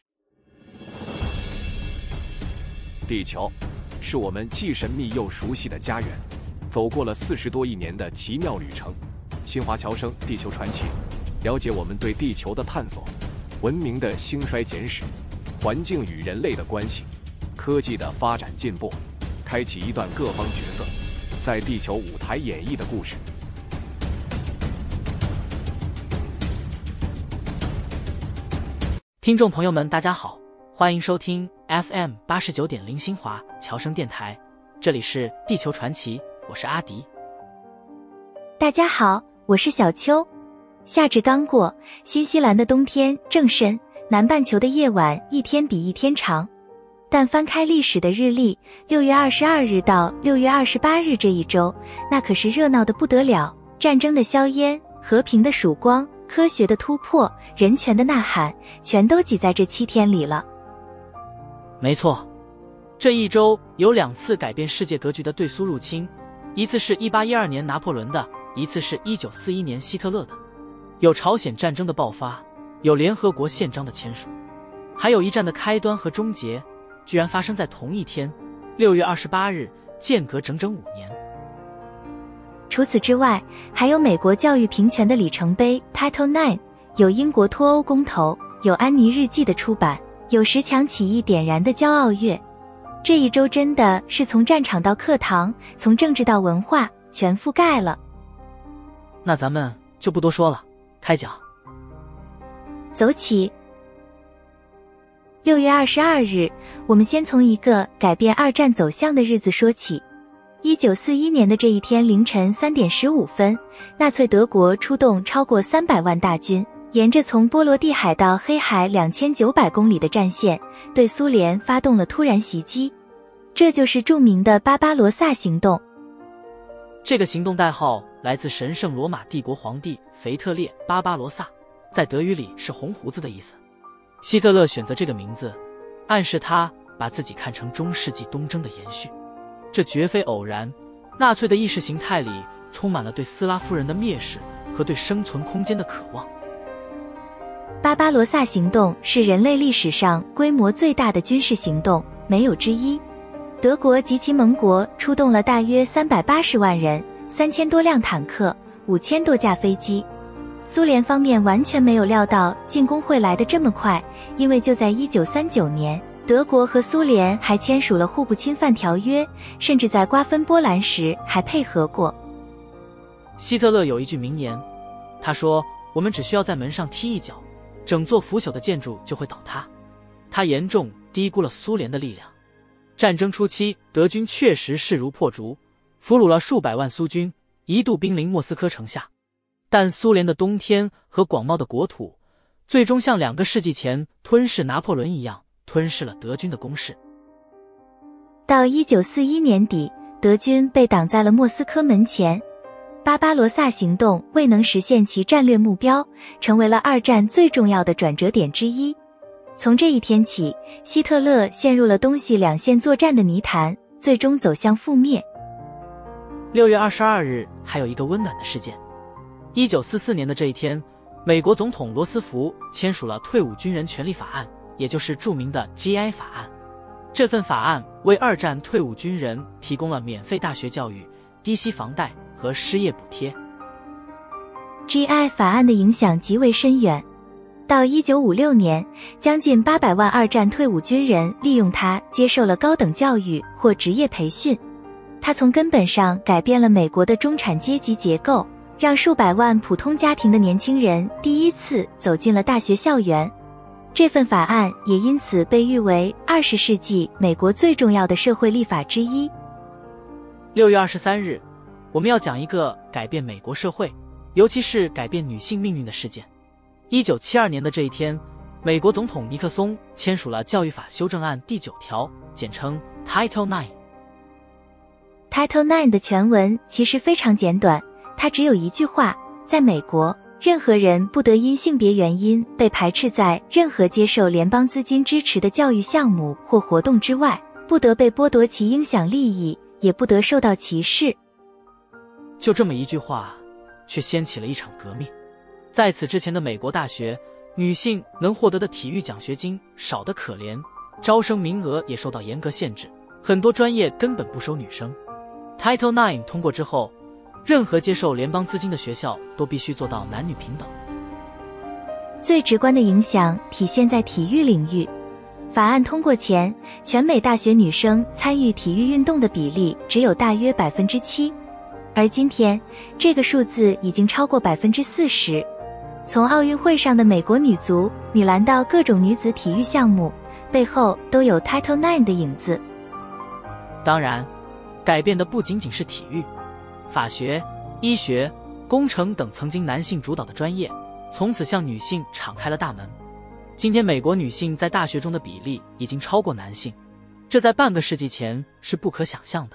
K: 地球是我们既神秘又熟悉的家园，走过了40多亿年的奇妙旅程。新华侨生地球传奇，了解我们对地球的探索，文明的兴衰简史，环境与人类的关系，科技的发展进步，开启一段各方角色在地球舞台演绎的故事。
L: 听众朋友们大家好，欢迎收听 FM 89.0新华侨生电台，这里是地球传奇，我是阿迪。
G: 大家好，我是小秋。夏至刚过，新西兰的冬天正深，南半球的夜晚一天比一天长。但翻开历史的日历，6月22日到6月28日这一周，那可是热闹的不得了，战争的硝烟，和平的曙光，科学的突破，人权的呐喊，全都挤在这7天里了。
L: 没错，这一周有2次改变世界格局的对苏入侵，一次是1812年拿破仑的，一次是1941年希特勒的。有朝鲜战争的爆发，有联合国宪章的签署，还有一战的开端和终结，居然发生在同一天，6月28日，间隔整整5年。
G: 除此之外，还有美国教育平权的里程碑 Title IX， 有英国脱欧公投，有安妮日记的出版，有10强起义点燃的骄傲月。这一周真的是从战场到课堂，从政治到文化，全覆盖了。
L: 那咱们就不多说了，开讲。
G: 走起。6月22日，我们先从一个改变2战走向的日子说起。1941年的这一天凌晨3点15分，纳粹德国出动超过300万大军，沿着从波罗的海到黑海2900公里的战线，对苏联发动了突然袭击。这就是著名的巴巴罗萨行动。
L: 这个行动代号来自神圣罗马帝国皇帝腓特烈·巴巴罗萨，在德语里是红胡子的意思。希特勒选择这个名字，暗示他把自己看成中世纪东征的延续。这绝非偶然，纳粹的意识形态里充满了对斯拉夫人的蔑视和对生存空间的渴望。
G: 巴巴罗萨行动是人类历史上规模最大的军事行动，没有之一。德国及其盟国出动了大约380万人，3000多辆坦克，5000多架飞机。苏联方面完全没有料到进攻会来得这么快，因为就在1939年，德国和苏联还签署了互不侵犯条约，甚至在瓜分波兰时还配合过。
L: 希特勒有一句名言，他说：“我们只需要在门上踢一脚，整座腐朽的建筑就会倒塌。”他严重低估了苏联的力量。战争初期，德军确实势如破竹，俘虏了数百万苏军， 一度兵临莫斯科城下。但苏联的冬天和广袤的国土，最终像2个世纪前吞噬拿破仑一样，吞噬了德军的攻势。
G: 到1941年底，德军被挡在了莫斯科门前，巴巴罗萨行动未能实现其战略目标，成为了二战最重要的转折点之一。从这一天起，希特勒陷入了东西两线作战的泥潭，最终走向覆灭。
L: 6月22日还有一个温暖的事件。1944年的这一天，美国总统罗斯福签署了退伍军人权利法案，也就是著名的 GI 法案。这份法案为二战退伍军人提供了免费大学教育、低息房贷和失业补贴。
G: GI 法案的影响极为深远。到1956年，将近800万二战退伍军人利用它接受了高等教育或职业培训。它从根本上改变了美国的中产阶级结构，让数百万普通家庭的年轻人第一次走进了大学校园。这份法案也因此被誉为20世纪美国最重要的社会立法之一。
L: 6月23日，我们要讲一个改变美国社会，尤其是改变女性命运的事件。1972年的这一天，美国总统尼克松签署了教育法修正案第9条，简称 Title IX。Title
G: IX 的全文其实非常简短，它只有一句话：在美国，任何人不得因性别原因被排斥在任何接受联邦资金支持的教育项目或活动之外，不得被剥夺其应享利益，也不得受到歧视。
L: 就这么一句话，却掀起了一场革命。在此之前的美国大学，女性能获得的体育奖学金少得可怜，招生名额也受到严格限制，很多专业根本不收女生。Title IX 通过之后，任何接受联邦资金的学校都必须做到男女平等。
G: 最直观的影响体现在体育领域。法案通过前，全美大学女生参与体育运动的比例只有大约 7%， 而今天这个数字已经超过 40%。从奥运会上的美国女足、女篮到各种女子体育项目，背后都有 Title IX 的影子。
L: 当然，改变的不仅仅是体育，法学、医学、工程等曾经男性主导的专业，从此向女性敞开了大门。今天美国女性在大学中的比例已经超过男性，这在半个世纪前是不可想象的。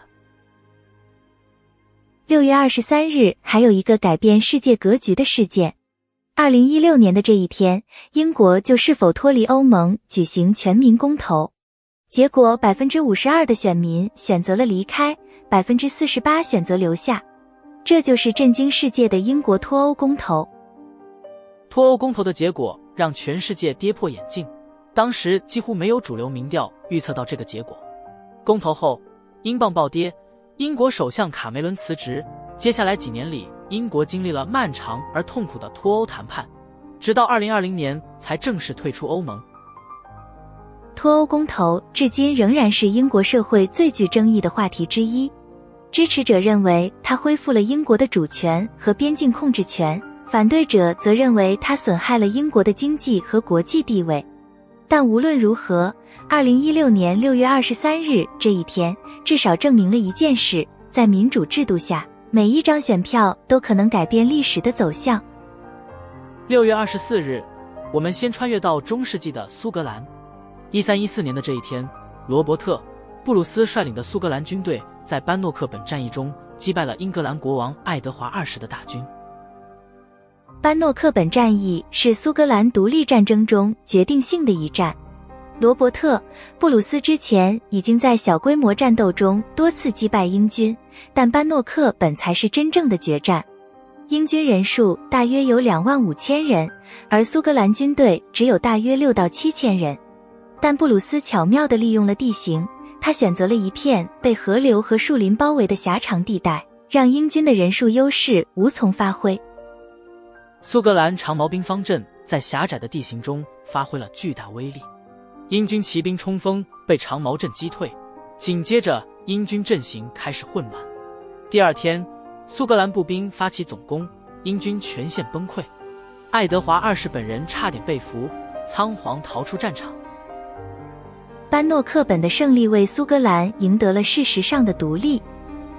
G: 6月23日还有一个改变世界格局的事件。2016年的这一天，英国就是否脱离欧盟举行全民公投。结果 52% 的选民选择了离开， 48% 选择留下。这就是震惊世界的英国脱欧公投。
L: 脱欧公投的结果让全世界跌破眼镜，当时几乎没有主流民调预测到这个结果。公投后，英镑暴跌，英国首相卡梅伦辞职。接下来几年里，英国经历了漫长而痛苦的脱欧谈判，直到2020年才正式退出欧盟。
G: 脱欧公投至今仍然是英国社会最具争议的话题之一。支持者认为它恢复了英国的主权和边境控制权，反对者则认为它损害了英国的经济和国际地位。但无论如何，2016年6月23日这一天至少证明了一件事：在民主制度下，每一张选票都可能改变历史的走向。
L: 6月24日，我们先穿越到中世纪的苏格兰。1314年的这一天，罗伯特·布鲁斯率领的苏格兰军队在班诺克本战役中击败了英格兰国王爱德华2世的大军。
G: 班诺克本战役是苏格兰独立战争中决定性的一战。罗伯特·布鲁斯之前已经在小规模战斗中多次击败英军，但班诺克本才是真正的决战。英军人数大约有25000人，而苏格兰军队只有大约6到7千人。但布鲁斯巧妙地利用了地形，他选择了一片被河流和树林包围的狭长地带，让英军的人数优势无从发挥。
L: 苏格兰长矛兵方阵在狭窄的地形中发挥了巨大威力，英军骑兵冲锋被长矛阵击退，紧接着英军阵型开始混乱。第二天，苏格兰步兵发起总攻，英军全线崩溃，爱德华2世本人差点被俘，仓皇逃出战场。
G: 班诺克本的胜利为苏格兰赢得了事实上的独立。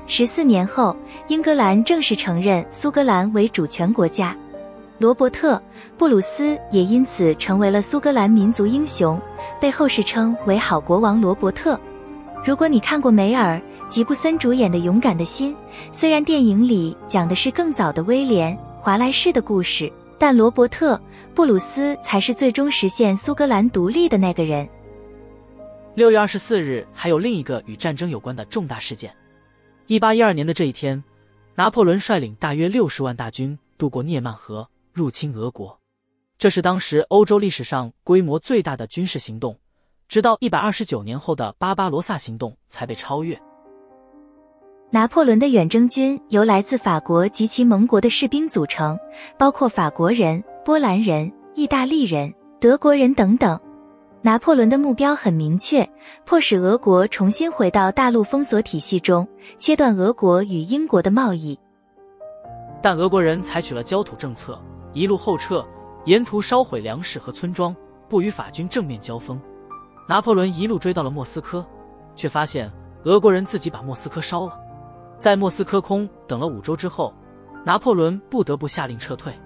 G: 14年后，英格兰正式承认苏格兰为主权国家。罗伯特·布鲁斯也因此成为了苏格兰民族英雄，被后世称为好国王罗伯特。如果你看过梅尔·吉布森主演的《勇敢的心》，虽然电影里讲的是更早的威廉·华莱士的故事，但罗伯特·布鲁斯才是最终实现苏格兰独立的那个人。
L: 6月24日还有另一个与战争有关的重大事件。1812年的这一天，拿破仑率领大约60万大军渡过涅曼河，入侵俄国。这是当时欧洲历史上规模最大的军事行动，直到129年后的巴巴罗萨行动才被超越。
G: 拿破仑的远征军由来自法国及其盟国的士兵组成，包括法国人、波兰人、意大利人、德国人等等。拿破仑的目标很明确，迫使俄国重新回到大陆封锁体系中，切断俄国与英国的贸易。
L: 但俄国人采取了焦土政策，一路后撤，沿途烧毁粮食和村庄，不与法军正面交锋。拿破仑一路追到了莫斯科，却发现俄国人自己把莫斯科烧了。在莫斯科空等了5周之后，拿破仑不得不下令撤退。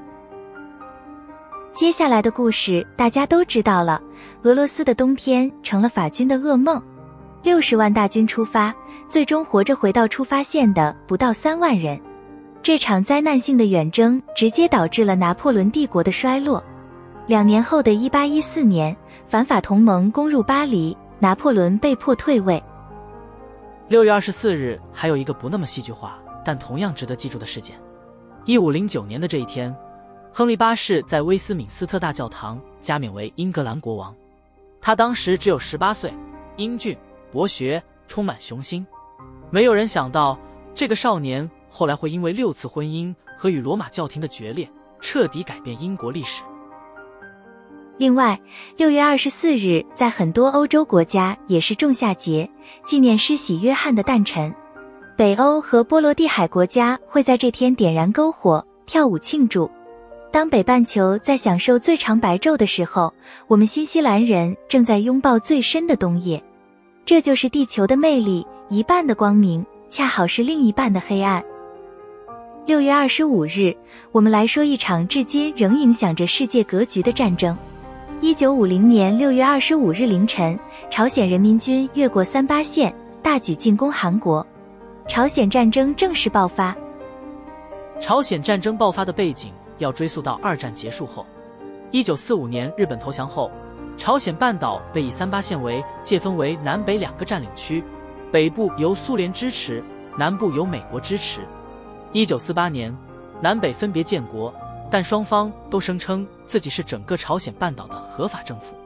G: 接下来的故事大家都知道了，俄罗斯的冬天成了法军的噩梦。60万大军出发，最终活着回到出发线的不到3万人。这场灾难性的远征直接导致了拿破仑帝国的衰落。2年后的1814年，反法同盟攻入巴黎，拿破仑被迫退位。
L: 6月24日还有一个不那么戏剧化，但同样值得记住的事件。1509年的这一天，亨利8世在威斯敏斯特大教堂加冕为英格兰国王。他当时只有18岁，英俊、博学，充满雄心。没有人想到，这个少年后来会因为6次婚姻和与罗马教廷的决裂，彻底改变英国历史。
G: 另外，6月24日在很多欧洲国家也是仲夏节，纪念施洗约翰的诞辰。北欧和波罗的海国家会在这天点燃篝火，跳舞庆祝。当北半球在享受最长白昼的时候，我们新西兰人正在拥抱最深的冬夜。这就是地球的魅力，一半的光明，恰好是另一半的黑暗。6月25日，我们来说一场至今仍影响着世界格局的战争。1950年6月25日凌晨，朝鲜人民军越过三八线，大举进攻韩国。朝鲜战争正式爆发。
L: 朝鲜战争爆发的背景要追溯到2战结束后。1945年日本投降后，朝鲜半岛被以三八线为界分为南北2个占领区，北部由苏联支持，南部由美国支持。1948年，南北分别建国，但双方都声称自己是整个朝鲜半岛的合法政府。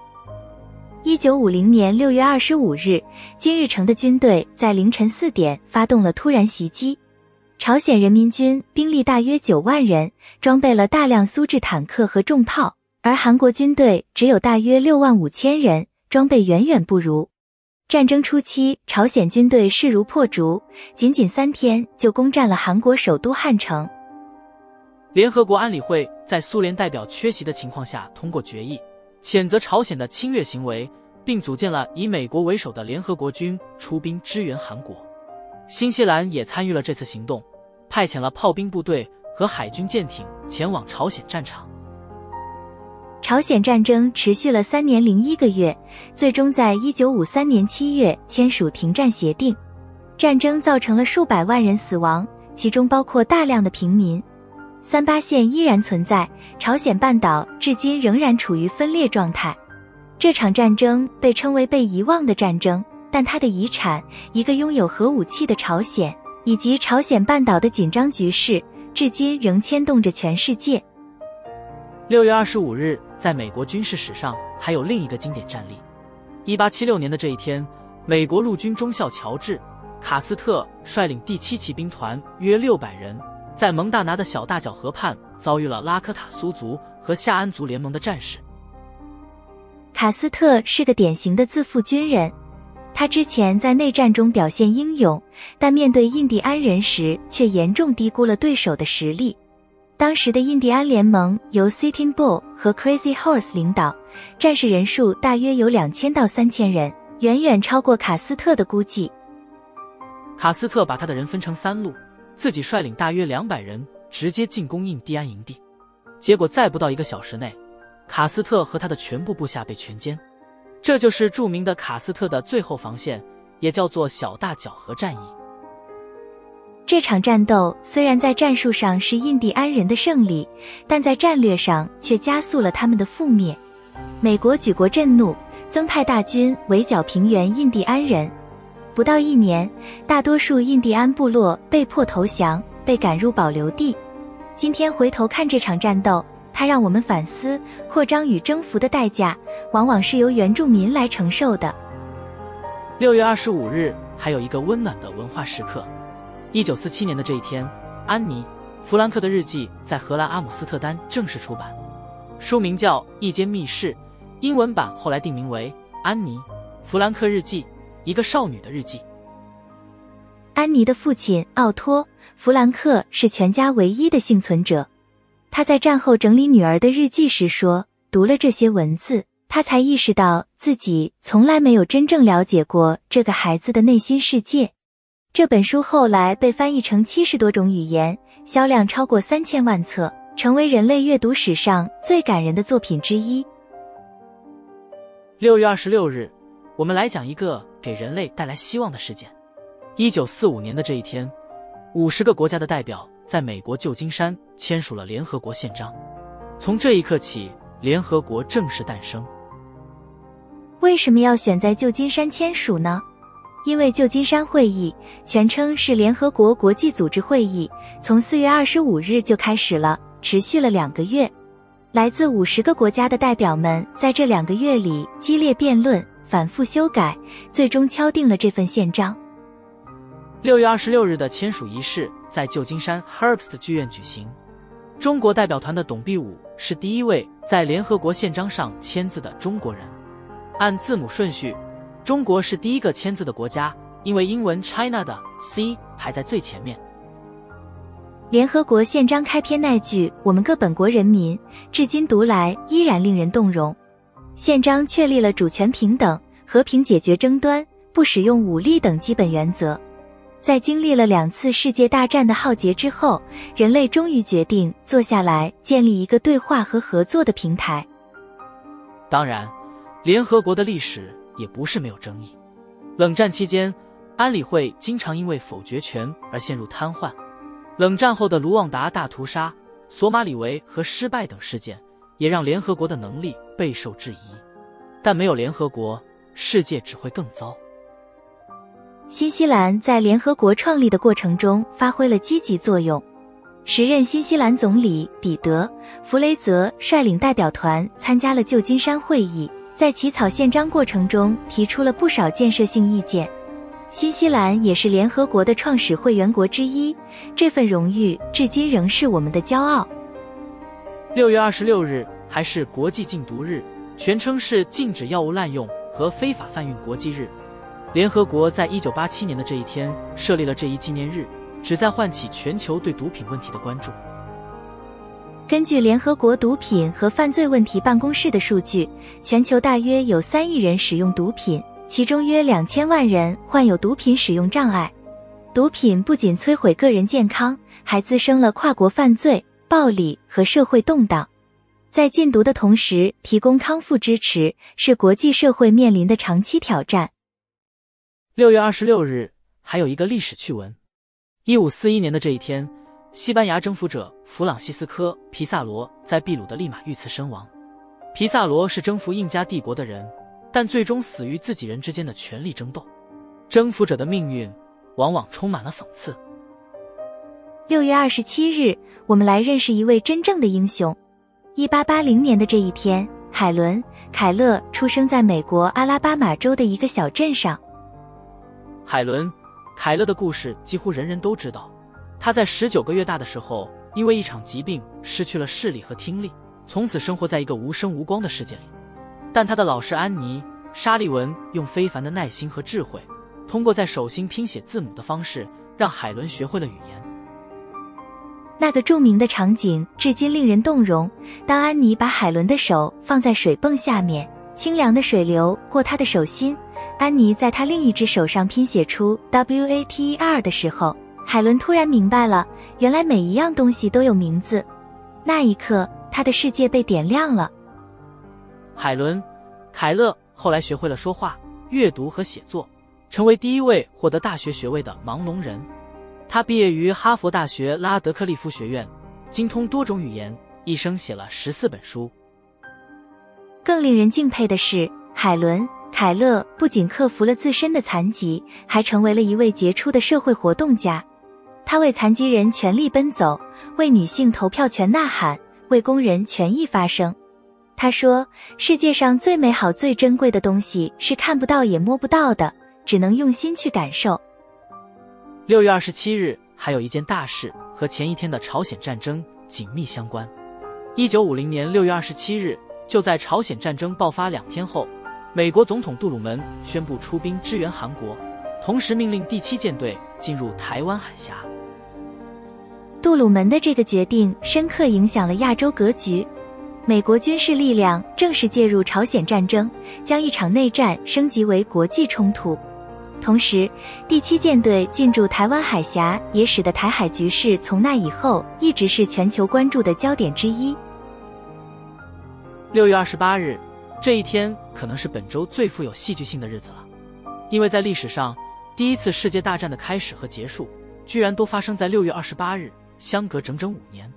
G: 1950年6月25日，金日成的军队在凌晨4点发动了突然袭击。朝鲜人民军兵力大约9万人，装备了大量苏制坦克和重炮，而韩国军队只有大约6万5千人，装备远远不如。战争初期，朝鲜军队势如破竹，仅3天就攻占了韩国首都汉城。
L: 联合国安理会在苏联代表缺席的情况下通过决议，谴责朝鲜的侵略行为，并组建了以美国为首的联合国军出兵支援韩国。新西兰也参与了这次行动，派遣了炮兵部队和海军舰艇前往朝鲜战场。
G: 朝鲜战争持续了3年01个月，最终在1953年7月签署停战协定。战争造成了数百万人死亡，其中包括大量的平民。三八线依然存在，朝鲜半岛至今仍然处于分裂状态。这场战争被称为被遗忘的战争，但它的遗产，一个拥有核武器的朝鲜，以及朝鲜半岛的紧张局势，至今仍牵动着全世界。
L: 6月25日，在美国军事史上还有另一个经典战例。1876年的这一天，美国陆军中校乔治·卡斯特率领第7骑兵团约600人，在蒙大拿的小大角河畔遭遇了拉科塔苏族和夏安族联盟的战士。
G: 卡斯特是个典型的自负军人，他之前在内战中表现英勇，但面对印第安人时却严重低估了对手的实力。当时的印第安联盟由 Sitting Bull 和 Crazy Horse 领导，战士人数大约有2000到3000人，远远超过卡斯特的估计。
L: 卡斯特把他的人分成3路，自己率领大约200人直接进攻印第安营地。结果再不到1个小时内，卡斯特和他的全部部下被全歼。这就是著名的卡斯特的最后防线，也叫做小大角河战役。
G: 这场战斗虽然在战术上是印第安人的胜利，但在战略上却加速了他们的覆灭。美国举国震怒，增派大军围剿平原印第安人。不到1年，大多数印第安部落被迫投降，被赶入保留地。今天回头看这场战斗，它让我们反思，扩张与征服的代价往往是由原住民来承受的。
L: 6月25日还有一个温暖的文化时刻。1947年的这一天，安妮·弗兰克的日记在荷兰阿姆斯特丹正式出版，书名叫《一间密室》，英文版后来定名为《安妮·弗兰克日记：一个少女的日记》。
G: 安妮的父亲奥托·弗兰克是全家唯一的幸存者。他在战后整理女儿的日记时说，读了这些文字，他才意识到自己从来没有真正了解过这个孩子的内心世界。这本书后来被翻译成70多种语言，销量超过3000万册，成为人类阅读史上最感人的作品之一。
L: 6月26日，我们来讲一个给人类带来希望的事件。1945年的这一天，50个国家的代表在美国旧金山签署了联合国宪章。从这一刻起，联合国正式诞生。
G: 为什么要选在旧金山签署呢？因为旧金山会议，全称是联合国国际组织会议，从4月25日就开始了，持续了2个月。来自50个国家的代表们在这2个月里激烈辩论，反复修改，最终敲定了这份宪章。
L: 6月26日的签署仪式在旧金山 Herbst 剧院举行。中国代表团的董必武是第一位在联合国宪章上签字的中国人。按字母顺序，中国是第一个签字的国家，因为英文 China 的 C 排在最前面。
G: 联合国宪章开篇那句“我们各本国人民”，至今读来依然令人动容。宪章确立了主权平等、和平解决争端、不使用武力等基本原则。在经历了2次世界大战的浩劫之后，人类终于决定坐下来建立一个对话和合作的平台。
L: 当然，联合国的历史也不是没有争议。冷战期间，安理会经常因为否决权而陷入瘫痪。冷战后的卢旺达大屠杀、索马里维和失败等事件，也让联合国的能力备受质疑。但没有联合国，世界只会更糟。
G: 新西兰在联合国创立的过程中发挥了积极作用。时任新西兰总理彼得·弗雷泽率领代表团参加了旧金山会议，在起草宪章过程中提出了不少建设性意见。新西兰也是联合国的创始会员国之一，这份荣誉至今仍是我们的骄傲。
L: 6月26日还是国际禁毒日，全称是禁止药物滥用和非法贩运国际日。联合国在1987年的这一天设立了这一纪念日，旨在唤起全球对毒品问题的关注。
G: 根据联合国毒品和犯罪问题办公室的数据，全球大约有3亿人使用毒品，其中约2000万人患有毒品使用障碍。毒品不仅摧毁个人健康，还滋生了跨国犯罪、暴力和社会动荡。在禁毒的同时提供康复支持，是国际社会面临的长期挑战。
L: 6月26日还有一个历史趣闻。1541年的这一天，西班牙征服者弗朗西斯科·皮萨罗在秘鲁的利马遇刺身亡。皮萨罗是征服印加帝国的人，但最终死于自己人之间的权力争斗。征服者的命运往往充满了讽刺。
G: 6月27日，我们来认识一位真正的英雄。1880年的这一天，海伦·凯勒出生在美国阿拉巴马州的一个小镇上。
L: 海伦·凯勒的故事几乎人人都知道。她在19个月大的时候，因为一场疾病失去了视力和听力，从此生活在一个无声无光的世界里。但她的老师安妮·沙利文用非凡的耐心和智慧，通过在手心拼写字母的方式，让海伦学会了语言。
G: 那个著名的场景至今令人动容，当安妮把海伦的手放在水泵下面，清凉的水流过她的手心， 安妮在他另一只手上拼写出 WATER 的时候，海伦突然明白了，原来每一样东西都有名字。那一刻，他的世界被点亮了。
L: 海伦·凯勒后来学会了说话、阅读和写作，成为第一位获得大学学位的盲聋人。他毕业于哈佛大学拉德克利夫学院，精通多种语言，一生写了14本书。
G: 更令人敬佩的是，海伦·凯勒不仅克服了自身的残疾，还成为了一位杰出的社会活动家。他为残疾人权利奔走，为女性投票权呐喊，为工人权益发声。他说，世界上最美好最珍贵的东西是看不到也摸不到的，只能用心去感受。
L: 6月27日还有一件大事和前一天的朝鲜战争紧密相关。1950年6月27日，就在朝鲜战争爆发2天后，美国总统杜鲁门宣布出兵支援韩国，同时命令第7舰队进入台湾海峡。
G: 杜鲁门的这个决定深刻影响了亚洲格局。美国军事力量正式介入朝鲜战争，将一场内战升级为国际冲突。同时，第7舰队进驻台湾海峡，也使得台海局势从那以后一直是全球关注的焦点之一。
L: 6月28日，这一天可能是本周最富有戏剧性的日子了，因为在历史上，第一次世界大战的开始和结束，居然都发生在6月28日，相隔整整5年。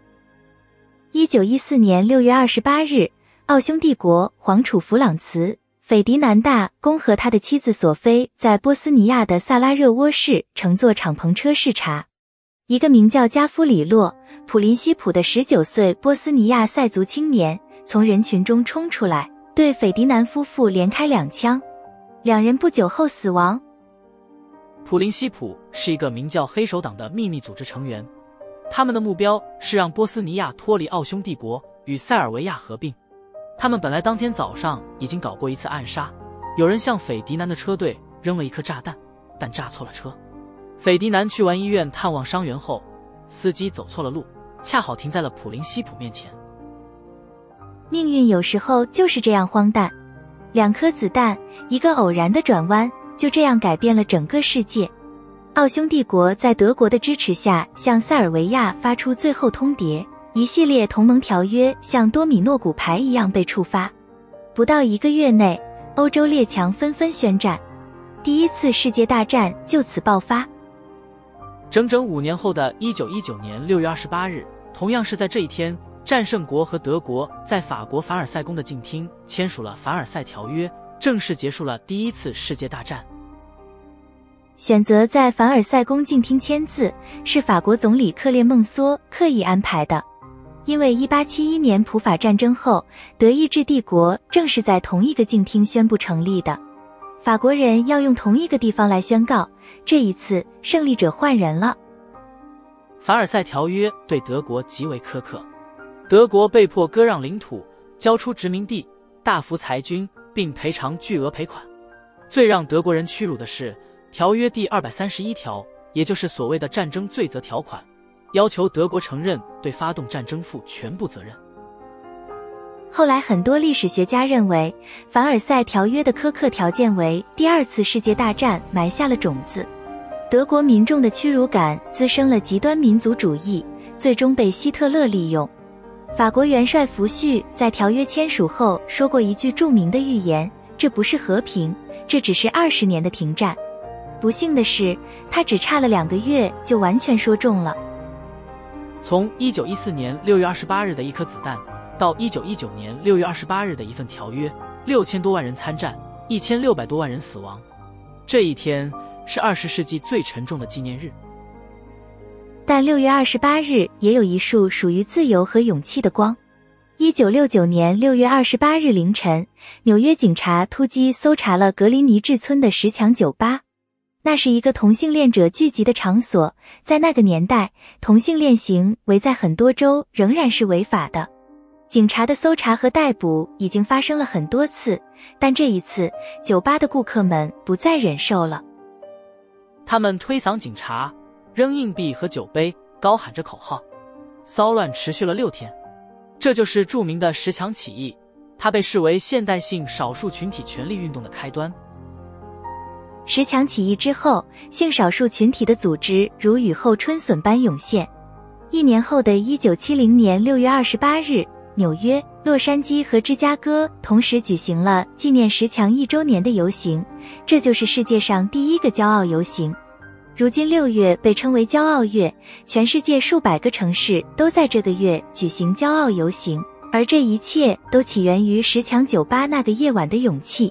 G: 1914年6月28日，奥匈帝国皇储弗朗茨·斐迪南大公和他的妻子索菲在波斯尼亚的萨拉热窝市乘坐敞篷车视察。一个名叫加夫里洛·普林西普的19岁波斯尼亚塞族青年从人群中冲出来，对斐迪南夫妇连开2枪，2人不久后死亡。
L: 普林西普是一个名叫黑手党的秘密组织成员，他们的目标是让波斯尼亚脱离奥匈帝国，与塞尔维亚合并。他们本来当天早上已经搞过一次暗杀，有人向斐迪南的车队扔了一颗炸弹，但炸错了车。斐迪南去完医院探望伤员后，司机走错了路，恰好停在了普林西普面前。
G: 命运有时候就是这样荒诞，2颗子弹，一个偶然的转弯，就这样改变了整个世界。奥匈帝国在德国的支持下向塞尔维亚发出最后通牒，一系列同盟条约像多米诺骨牌一样被触发。不到1个月内，欧洲列强纷纷宣战，第一次世界大战就此爆发。
L: 整整5年后的1919年6月28日，同样是在这一天，战胜国和德国在法国凡尔赛宫的静厅签署了凡尔赛条约，正式结束了第一次世界大战。
G: 选择在凡尔赛宫静厅签字，是法国总理克列孟梭刻意安排的。因为1871年普法战争后，德意志帝国正是在同一个静厅宣布成立的。法国人要用同一个地方来宣告，这一次胜利者换人了。
L: 凡尔赛条约对德国极为苛刻，德国被迫割让领土，交出殖民地，大幅裁军，并赔偿巨额赔款。最让德国人屈辱的是条约第231条，也就是所谓的战争罪责条款，要求德国承认对发动战争负全部责任。
G: 后来很多历史学家认为，凡尔赛条约的苛刻条件为第2次世界大战埋下了种子。德国民众的屈辱感滋生了极端民族主义，最终被希特勒利用。法国元帅福煦在条约签署后说过一句著名的预言，这不是和平，这只是20年的停战。不幸的是，他只差了2个月就完全说中了。
L: 从1914年6月28日的一颗子弹，到1919年6月28日的一份条约，6000多万人参战，1600多万人死亡。这一天是20世纪最沉重的纪念日。
G: 但6月28日也有一束属于自由和勇气的光。1969年6月28日凌晨，纽约警察突击搜查了格林尼治村的10强酒吧。那是一个同性恋者聚集的场所，在那个年代，同性恋行为在很多州仍然是违法的。警察的搜查和逮捕已经发生了很多次，但这一次，酒吧的顾客们不再忍受了。
L: 他们推搡警察，扔硬币和酒杯，高喊着口号。骚乱持续了6天。这就是著名的10强起义，它被视为现代性少数群体权利运动的开端。
G: 十强起义之后，性少数群体的组织如雨后春笋般涌现。1年后的1970年6月28日，纽约、洛杉矶和芝加哥同时举行了纪念十强1周年的游行，这就是世界上第一个骄傲游行。如今6月被称为骄傲月，全世界数百个城市都在这个月举行骄傲游行，而这一切都起源于十强酒吧那个夜晚的勇气。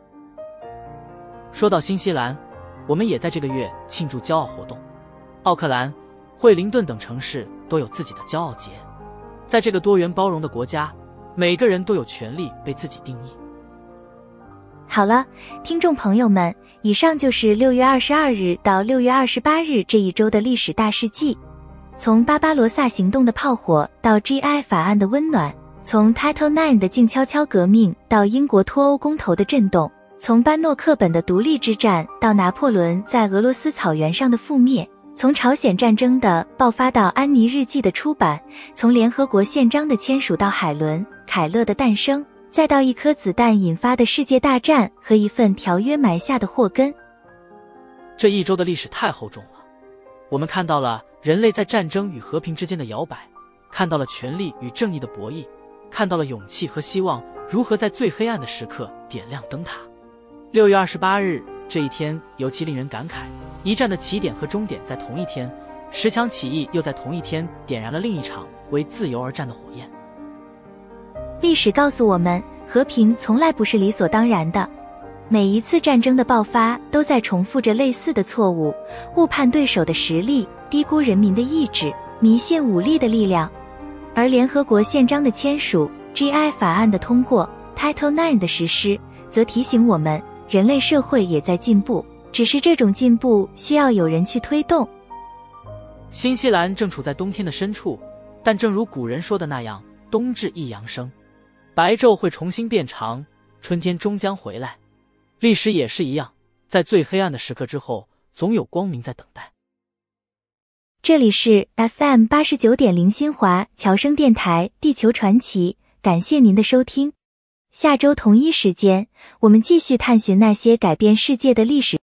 L: 说到新西兰，我们也在这个月庆祝骄傲活动。奥克兰、惠灵顿等城市都有自己的骄傲节。在这个多元包容的国家，每个人都有权利被自己定义。
G: 好了，听众朋友们，以上就是6月22日到6月28日这一周的历史大事记。从巴巴罗萨行动的炮火到 GI 法案的温暖，从 Title IX 的静悄悄革命到英国脱欧公投的震动，从班诺克本的独立之战到拿破仑在俄罗斯草原上的覆灭，从朝鲜战争的爆发到安妮日记的出版，从联合国宪章的签署到海伦、凯勒的诞生，再到一颗子弹引发的世界大战和一份条约埋下的祸根。
L: 这一周的历史太厚重了，我们看到了人类在战争与和平之间的摇摆，看到了权力与正义的博弈，看到了勇气和希望如何在最黑暗的时刻点亮灯塔。6月28日这一天尤其令人感慨，一战的起点和终点在同一天，十强起义又在同一天点燃了另一场为自由而战的火焰。
G: 历史告诉我们，和平从来不是理所当然的。每一次战争的爆发都在重复着类似的错误，误判对手的实力，低估人民的意志，迷信武力的力量。而联合国宪章的签署、GI 法案的通过、Title IX 的实施，则提醒我们，人类社会也在进步，只是这种进步需要有人去推动。
L: 新西兰正处在冬天的深处，但正如古人说的那样，冬至一阳生，白昼会重新变长，春天终将回来。历史也是一样，在最黑暗的时刻之后，总有光明在等待。
G: 这里是 FM 89.0新华侨生电台地球传奇，感谢您的收听。下周同一时间，我们继续探寻那些改变世界的历史。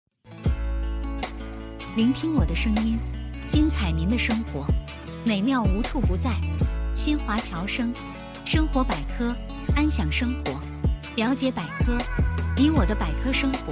M: 聆听我的声音，精彩您的生活，美妙无处不在。新华侨生生活百科，安享生活，了解百科，你我的百科生活。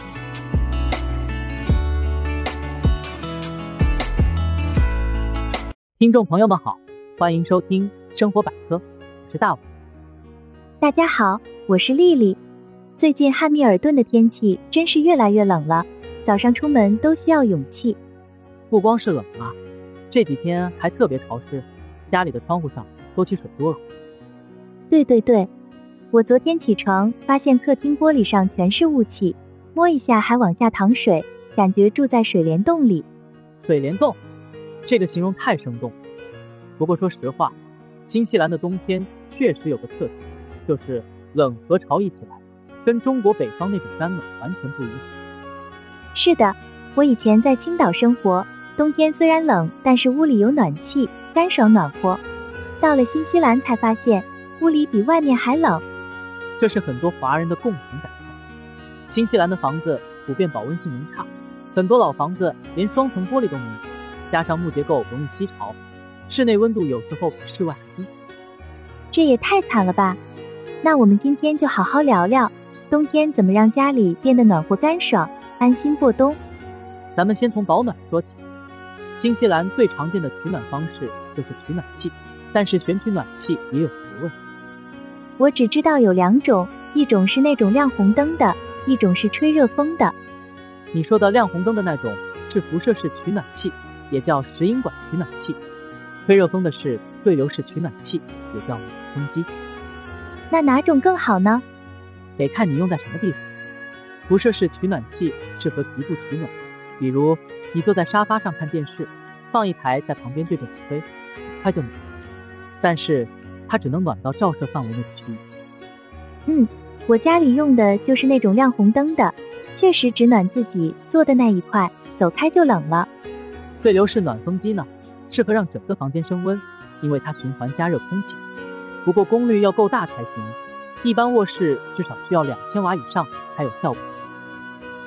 L: 听众朋友们好，欢迎收听生活百科，我是大伟。
G: 大家好，我是丽丽。最近汉密尔顿的天气真是越来越冷了，早上出门都需要勇气。
L: 不光是冷啊，这几天还特别潮湿，家里的窗户上都起水多了。
G: 对，我昨天起床发现客厅玻璃上全是雾气，摸一下还往下淌水，感觉住在水帘洞里。
L: 水帘洞，这个形容太生动。不过说实话，新西兰的冬天确实有个特点，就是冷和潮一起来，跟中国北方那种干冷完全不一样。
G: 是的，我以前在青岛生活，冬天虽然冷，但是屋里有暖气，干爽暖和。到了新西兰才发现，屋里比外面还冷。
L: 这是很多华人的共同感受。新西兰的房子普遍保温性能差，很多老房子连双层玻璃都没有，加上木结构容易吸潮，室内温度有时候比室外还低。
G: 这也太惨了吧！那我们今天就好好聊聊，冬天怎么让家里变得暖和干爽，安心过冬。
L: 咱们先从保暖说起。新西兰最常见的取暖方式就是取暖器，但是选取暖器也有学问。
G: 我只知道有2种，一种是那种亮红灯的，一种是吹热风的。
L: 你说的亮红灯的那种是辐射式取暖器，也叫石英管取暖器；吹热风的是对流式取暖器，也叫暖风机。
G: 那哪种更好呢？
L: 得看你用在什么地方。辐射式取暖器适合局部取暖，比如你坐在沙发上看电视，放一台在旁边对着你吹，很快就暖了。但是它只能暖到照射范围内的区域。
G: 我家里用的就是那种亮红灯的，确实只暖自己坐的那一块，走开就冷了。
L: 对流式暖风机呢，适合让整个房间升温，因为它循环加热空气。不过功率要够大才行，一般卧室至少需要2000瓦以上才有效果。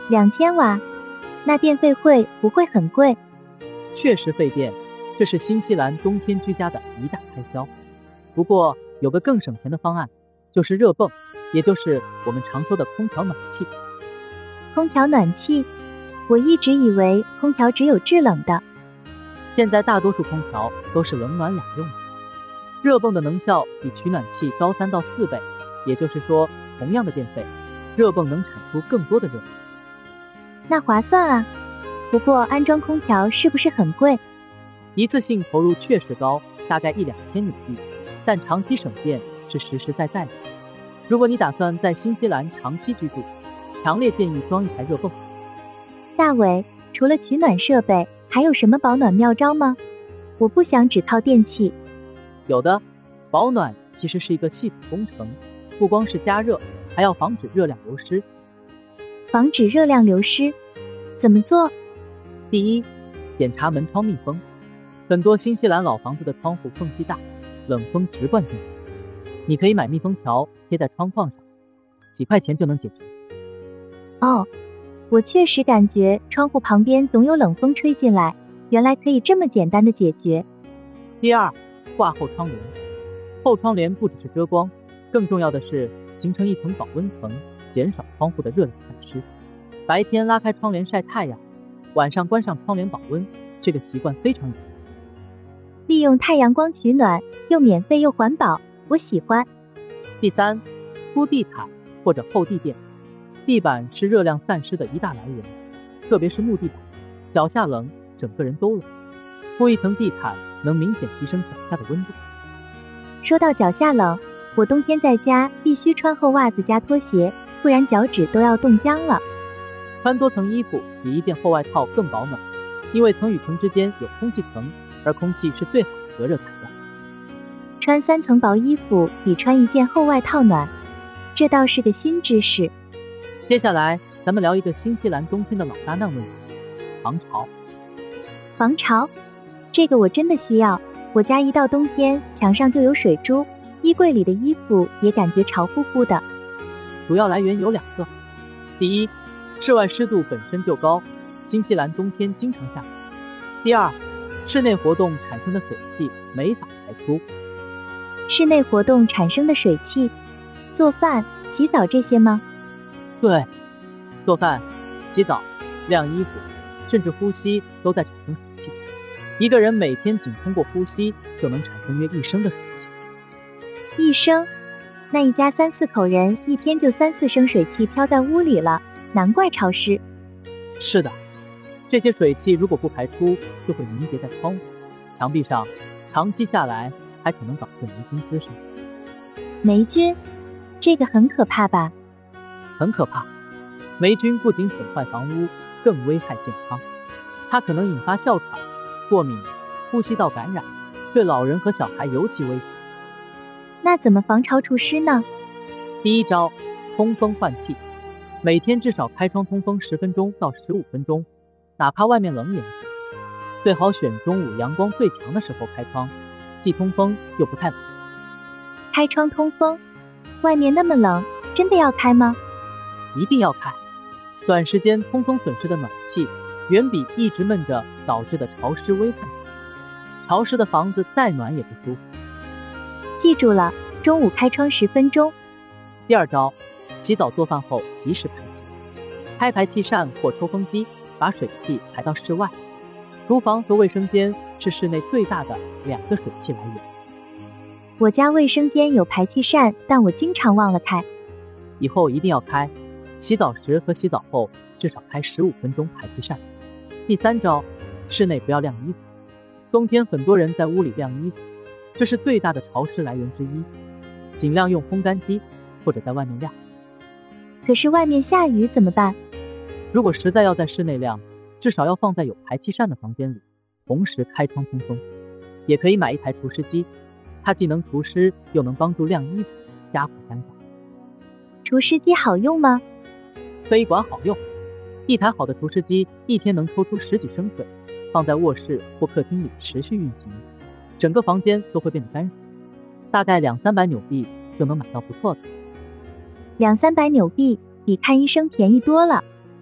C: 2000瓦，那电费会不会很贵？
L: 确实费电，这是新西兰冬天居家的一大开销。不过有个更省钱的方案，就是热泵，也就是我们常说的空调暖气。
C: 空调暖气？我一直以为空调只有制冷的。
L: 现在大多数空调都是冷暖两用的。热泵的能效比取暖器高3到4倍，也就是说，同样的电费，热泵能产出更多的热量。
C: 那划算啊！不过安装空调是不是很贵？
L: 一次性投入确实高，大概1-2千纽币，但长期省电是实实在在的。如果你打算在新西兰长期居住，强烈建议装一台热泵。
C: 大伟，除了取暖设备，还有什么保暖妙招吗？我不想只靠电器。
L: 有的，保暖其实是一个系统工程，不光是加热，还要防止热量流失。
C: 防止热量流失，怎么做？
L: 第一，检查门窗密封。很多新西兰老房子的窗户缝隙大，冷风直灌进来。你可以买密封条贴在窗框上，几块钱就能解决。
C: 哦，我确实感觉窗户旁边总有冷风吹进来，原来可以这么简单的解决。
L: 第二，挂后窗帘。后窗帘不只是遮光，更重要的是形成一层保温层，减少窗户的热量散失。白天拉开窗帘晒太阳，晚上关上窗帘保温，这个习惯非常有效。
C: 利用太阳光取暖，又免费又环保，我喜欢。
L: 第三，铺地毯或者厚地垫。地板是热量散失的一大来源，特别是木地板，脚下冷，整个人都冷。铺一层地毯能明显提升脚下的温度。
C: 说到脚下冷，我冬天在家必须穿厚袜子加拖鞋，不然脚趾都要冻僵了。
L: 穿多层衣服比一件厚外套更保暖，因为层与层之间有空气层，而空气是最好的隔热材料。
C: 穿3层薄衣服比穿一件厚外套暖，这倒是个新知识。
L: 接下来咱们聊一个新西兰冬天的老大难问题：防潮。
C: 防潮？这个我真的需要。我家一到冬天，墙上就有水珠，衣柜里的衣服也感觉潮乎乎的。
L: 主要来源有2个。第一，室外湿度本身就高，新西兰冬天经常下雨。第二，室内活动产生的水汽没法排出。
C: 室内活动产生的水汽，做饭、洗澡这些吗？
L: 对，做饭、洗澡、晾衣服，甚至呼吸都在产生水汽。一个人每天仅通过呼吸就能产生约1升的水汽。
C: 1升？那一家3-4口人一天就3-4升水汽飘在屋里了，难怪潮湿。
L: 是的，这些水汽如果不排出，就会凝结在窗户、墙壁上，长期下来还可能导致霉菌滋生。
C: 霉菌？这个很可怕吧？
L: 很可怕。霉菌不仅损坏房屋，更危害健康。它可能引发哮喘、过敏、呼吸道感染，对老人和小孩尤其危险。
C: 那怎么防潮除湿呢？
L: 第一招，通风换气。每天至少开窗通风10分钟到15分钟，哪怕外面冷也不行。最好选中午阳光最强的时候开窗，既通风又不太冷。
C: 开窗通风？外面那么冷，真的要开吗？
L: 一定要开。短时间通风损失的暖气，远比一直闷着导致的潮湿危害小。潮湿的房子再暖也不舒服。
C: 记住了，中午开窗10分钟。
L: 第二招，洗澡做饭后及时排气，开排气扇或抽风机，把水汽排到室外。厨房和卫生间是室内最大的2个水汽来源。
C: 我家卫生间有排气扇，但我经常忘了开。
L: 以后一定要开，洗澡时和洗澡后至少开15分钟排气扇。第三招，室内不要晾衣服。冬天很多人在屋里晾衣服，这是最大的潮湿来源之一，尽量用烘干机或者在外面晾。
C: 可是外面下雨怎么办？
L: 如果实在要在室内晾，至少要放在有排气扇的房间里，同时开窗通风。也可以买一台除湿机，它既能除湿，又能帮助晾衣服，加快干燥。
C: 除湿机好用吗？
L: 非管好用。一台好的除湿机一天能抽出10几升水，放在卧室或客厅里持续运行，整个房间都会变得干爽。大概200-300纽币就能买到不错的。
C: 200-300纽币比看医生便宜多了。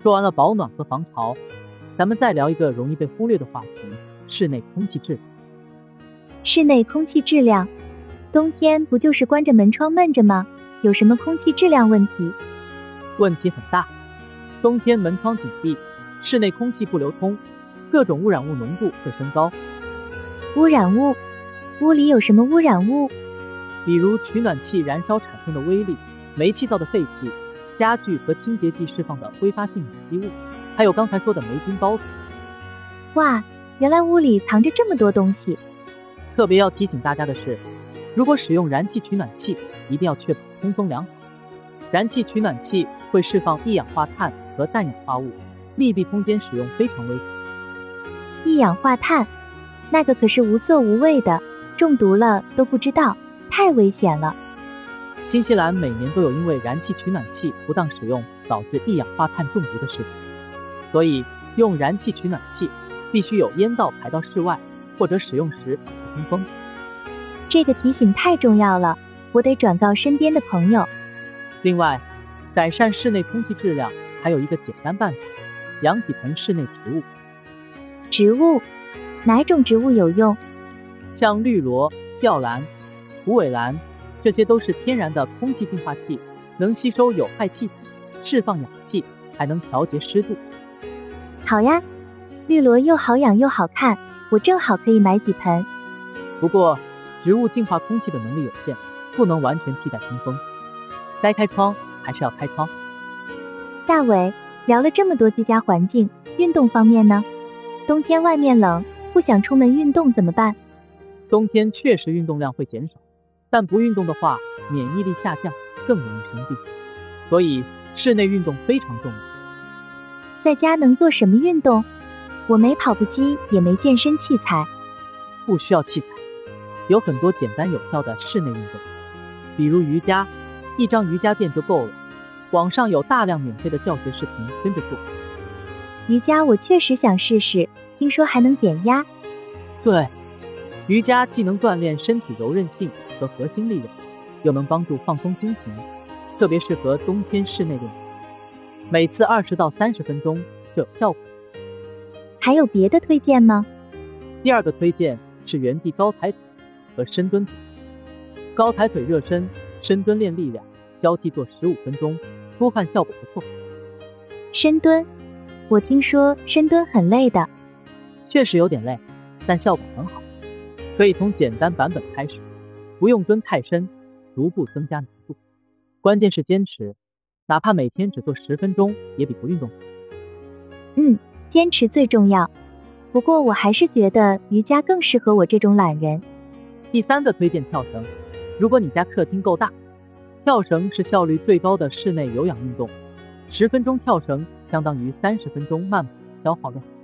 L: 说完了保暖和防潮，咱们再聊一个容易被忽略的话题，室内空气质量。
C: 室内空气质量，冬天不就是关着门窗闷着吗？有什么空气质量问题？
L: 问题很大，冬天门窗紧闭，室内空气不流通，各种污染物浓度会升高。
C: 污染物？屋里有什么污染物？
L: 比如取暖器燃烧产生的微粒、煤气灶的废气、家具和清洁剂释放的挥发性有机物，还有刚才说的霉菌孢子。
C: 哇，原来屋里藏着这么多东西。
L: 特别要提醒大家的是，如果使用燃气取暖器，一定要确保通风良好。燃气取暖器会释放一氧化碳和氮氧化物，密闭空间使用非常危险。
C: 一氧化碳，那个可是无色无味的，中毒了都不知道，太危险了。
L: 新西兰每年都有因为燃气取暖器不当使用导致一氧化碳中毒的事故，所以用燃气取暖器必须有烟道排到室外，或者使用时保持通风。
C: 这个提醒太重要了，我得转告身边的朋友。
L: 另外，改善室内空气质量还有一个简单办法，养几盆室内植物。
C: 植物？哪种植物有用？
L: 像绿萝、吊兰、虎尾兰，这些都是天然的空气净化器，能吸收有害气体，释放氧气，还能调节湿度。
C: 好呀，绿萝又好养又好看，我正好可以买几盆。
L: 不过，植物净化空气的能力有限，不能完全替代通风。该开窗还是要开窗。
C: 大伟，聊了这么多居家环境，运动方面呢？冬天外面冷，不想出门运动怎么办？
L: 冬天确实运动量会减少，但不运动的话，免疫力下降，更容易生病。所以室内运动非常重要。
C: 在家能做什么运动？我没跑步机，也没健身器材。
L: 不需要器材，有很多简单有效的室内运动，比如瑜伽，一张瑜伽垫就够了。网上有大量免费的教学视频，跟着做。
C: 瑜伽我确实想试试，听说还能减压。
L: 对，瑜伽既能锻炼身体柔韧性和核心力量，又能帮助放松心情，特别适合冬天室内练习。每次20到30分钟就有效果。
C: 还有别的推荐吗？
L: 第二个推荐是原地高抬腿和深蹲腿。高抬腿热身，深蹲练力量，交替做15分钟，出汗效果不错。
C: 深蹲，我听说深蹲很累的。
L: 确实有点累，但效果很好。可以从简单版本开始，不用蹲太深，逐步增加难度。关键是坚持，哪怕每天只做10分钟，也比不运动好。
C: 坚持最重要。不过我还是觉得瑜伽更适合我这种懒人。
L: 第三个推荐跳绳，如果你家客厅够大，跳绳是效率最高的室内有氧运动。10分钟跳绳相当于30分钟慢跑消耗量。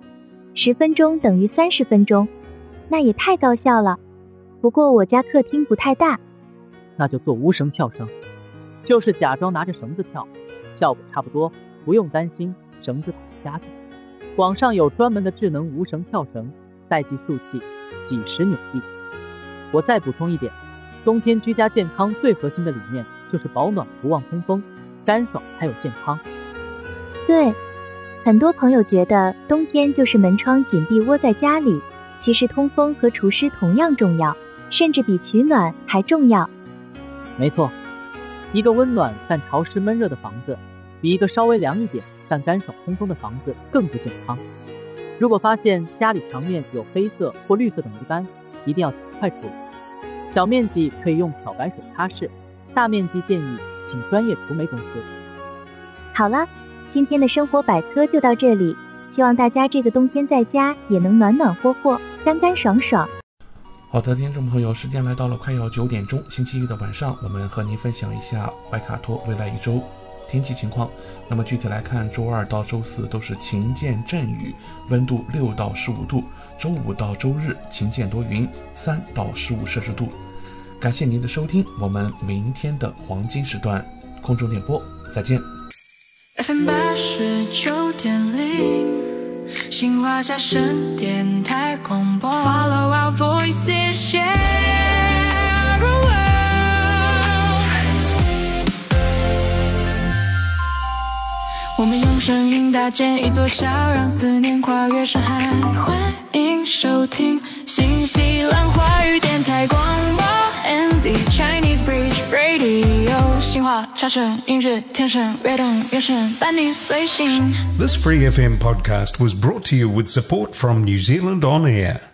C: 10分钟等于30分钟，那也太高效了。不过我家客厅不太大。
L: 那就做无绳跳绳，就是假装拿着绳子跳，效果差不多，不用担心绳子打夹子。网上有专门的智能无绳跳绳，代际数器，几十扭力。我再补充一点，冬天居家健康最核心的理念就是保暖不忘通风，干爽才有健康。
C: 对，很多朋友觉得冬天就是门窗紧闭窝在家里，其实通风和除湿同样重要，甚至比取暖还重要。
L: 没错，一个温暖但潮湿闷热的房子，比一个稍微凉一点但干爽通风的房子更不健康。如果发现家里墙面有黑色或绿色等泥斑，一定要尽快处理。小面积可以用漂白水擦拭，大面积建议请专业除霉公司。
C: 好了，今天的生活百科就到这里，希望大家这个冬天在家也能暖暖和和，干干爽爽。
I: 好的，听众朋友，时间来到了快要9点钟，星期一的晚上，我们和您分享一下怀卡托未来一周天气情况。那么具体来看，周2到周4都是晴间阵雨，温度6到15度；周5到周日晴间多云，3到15摄氏度。感谢您的收听，我们明天的黄金时段空中电波再见。
N: FM 89.0，新华侨生电台广播。Follow our voices, share our world。我们用声音搭建一座桥，让思念跨越山海。欢迎收听新西兰华语电台广播 NZ Chinese Bridge Radio， 新华侨生音质天生跃动眼神伴你随行。
A: This Free FM podcast was brought to you with support from New Zealand On Air.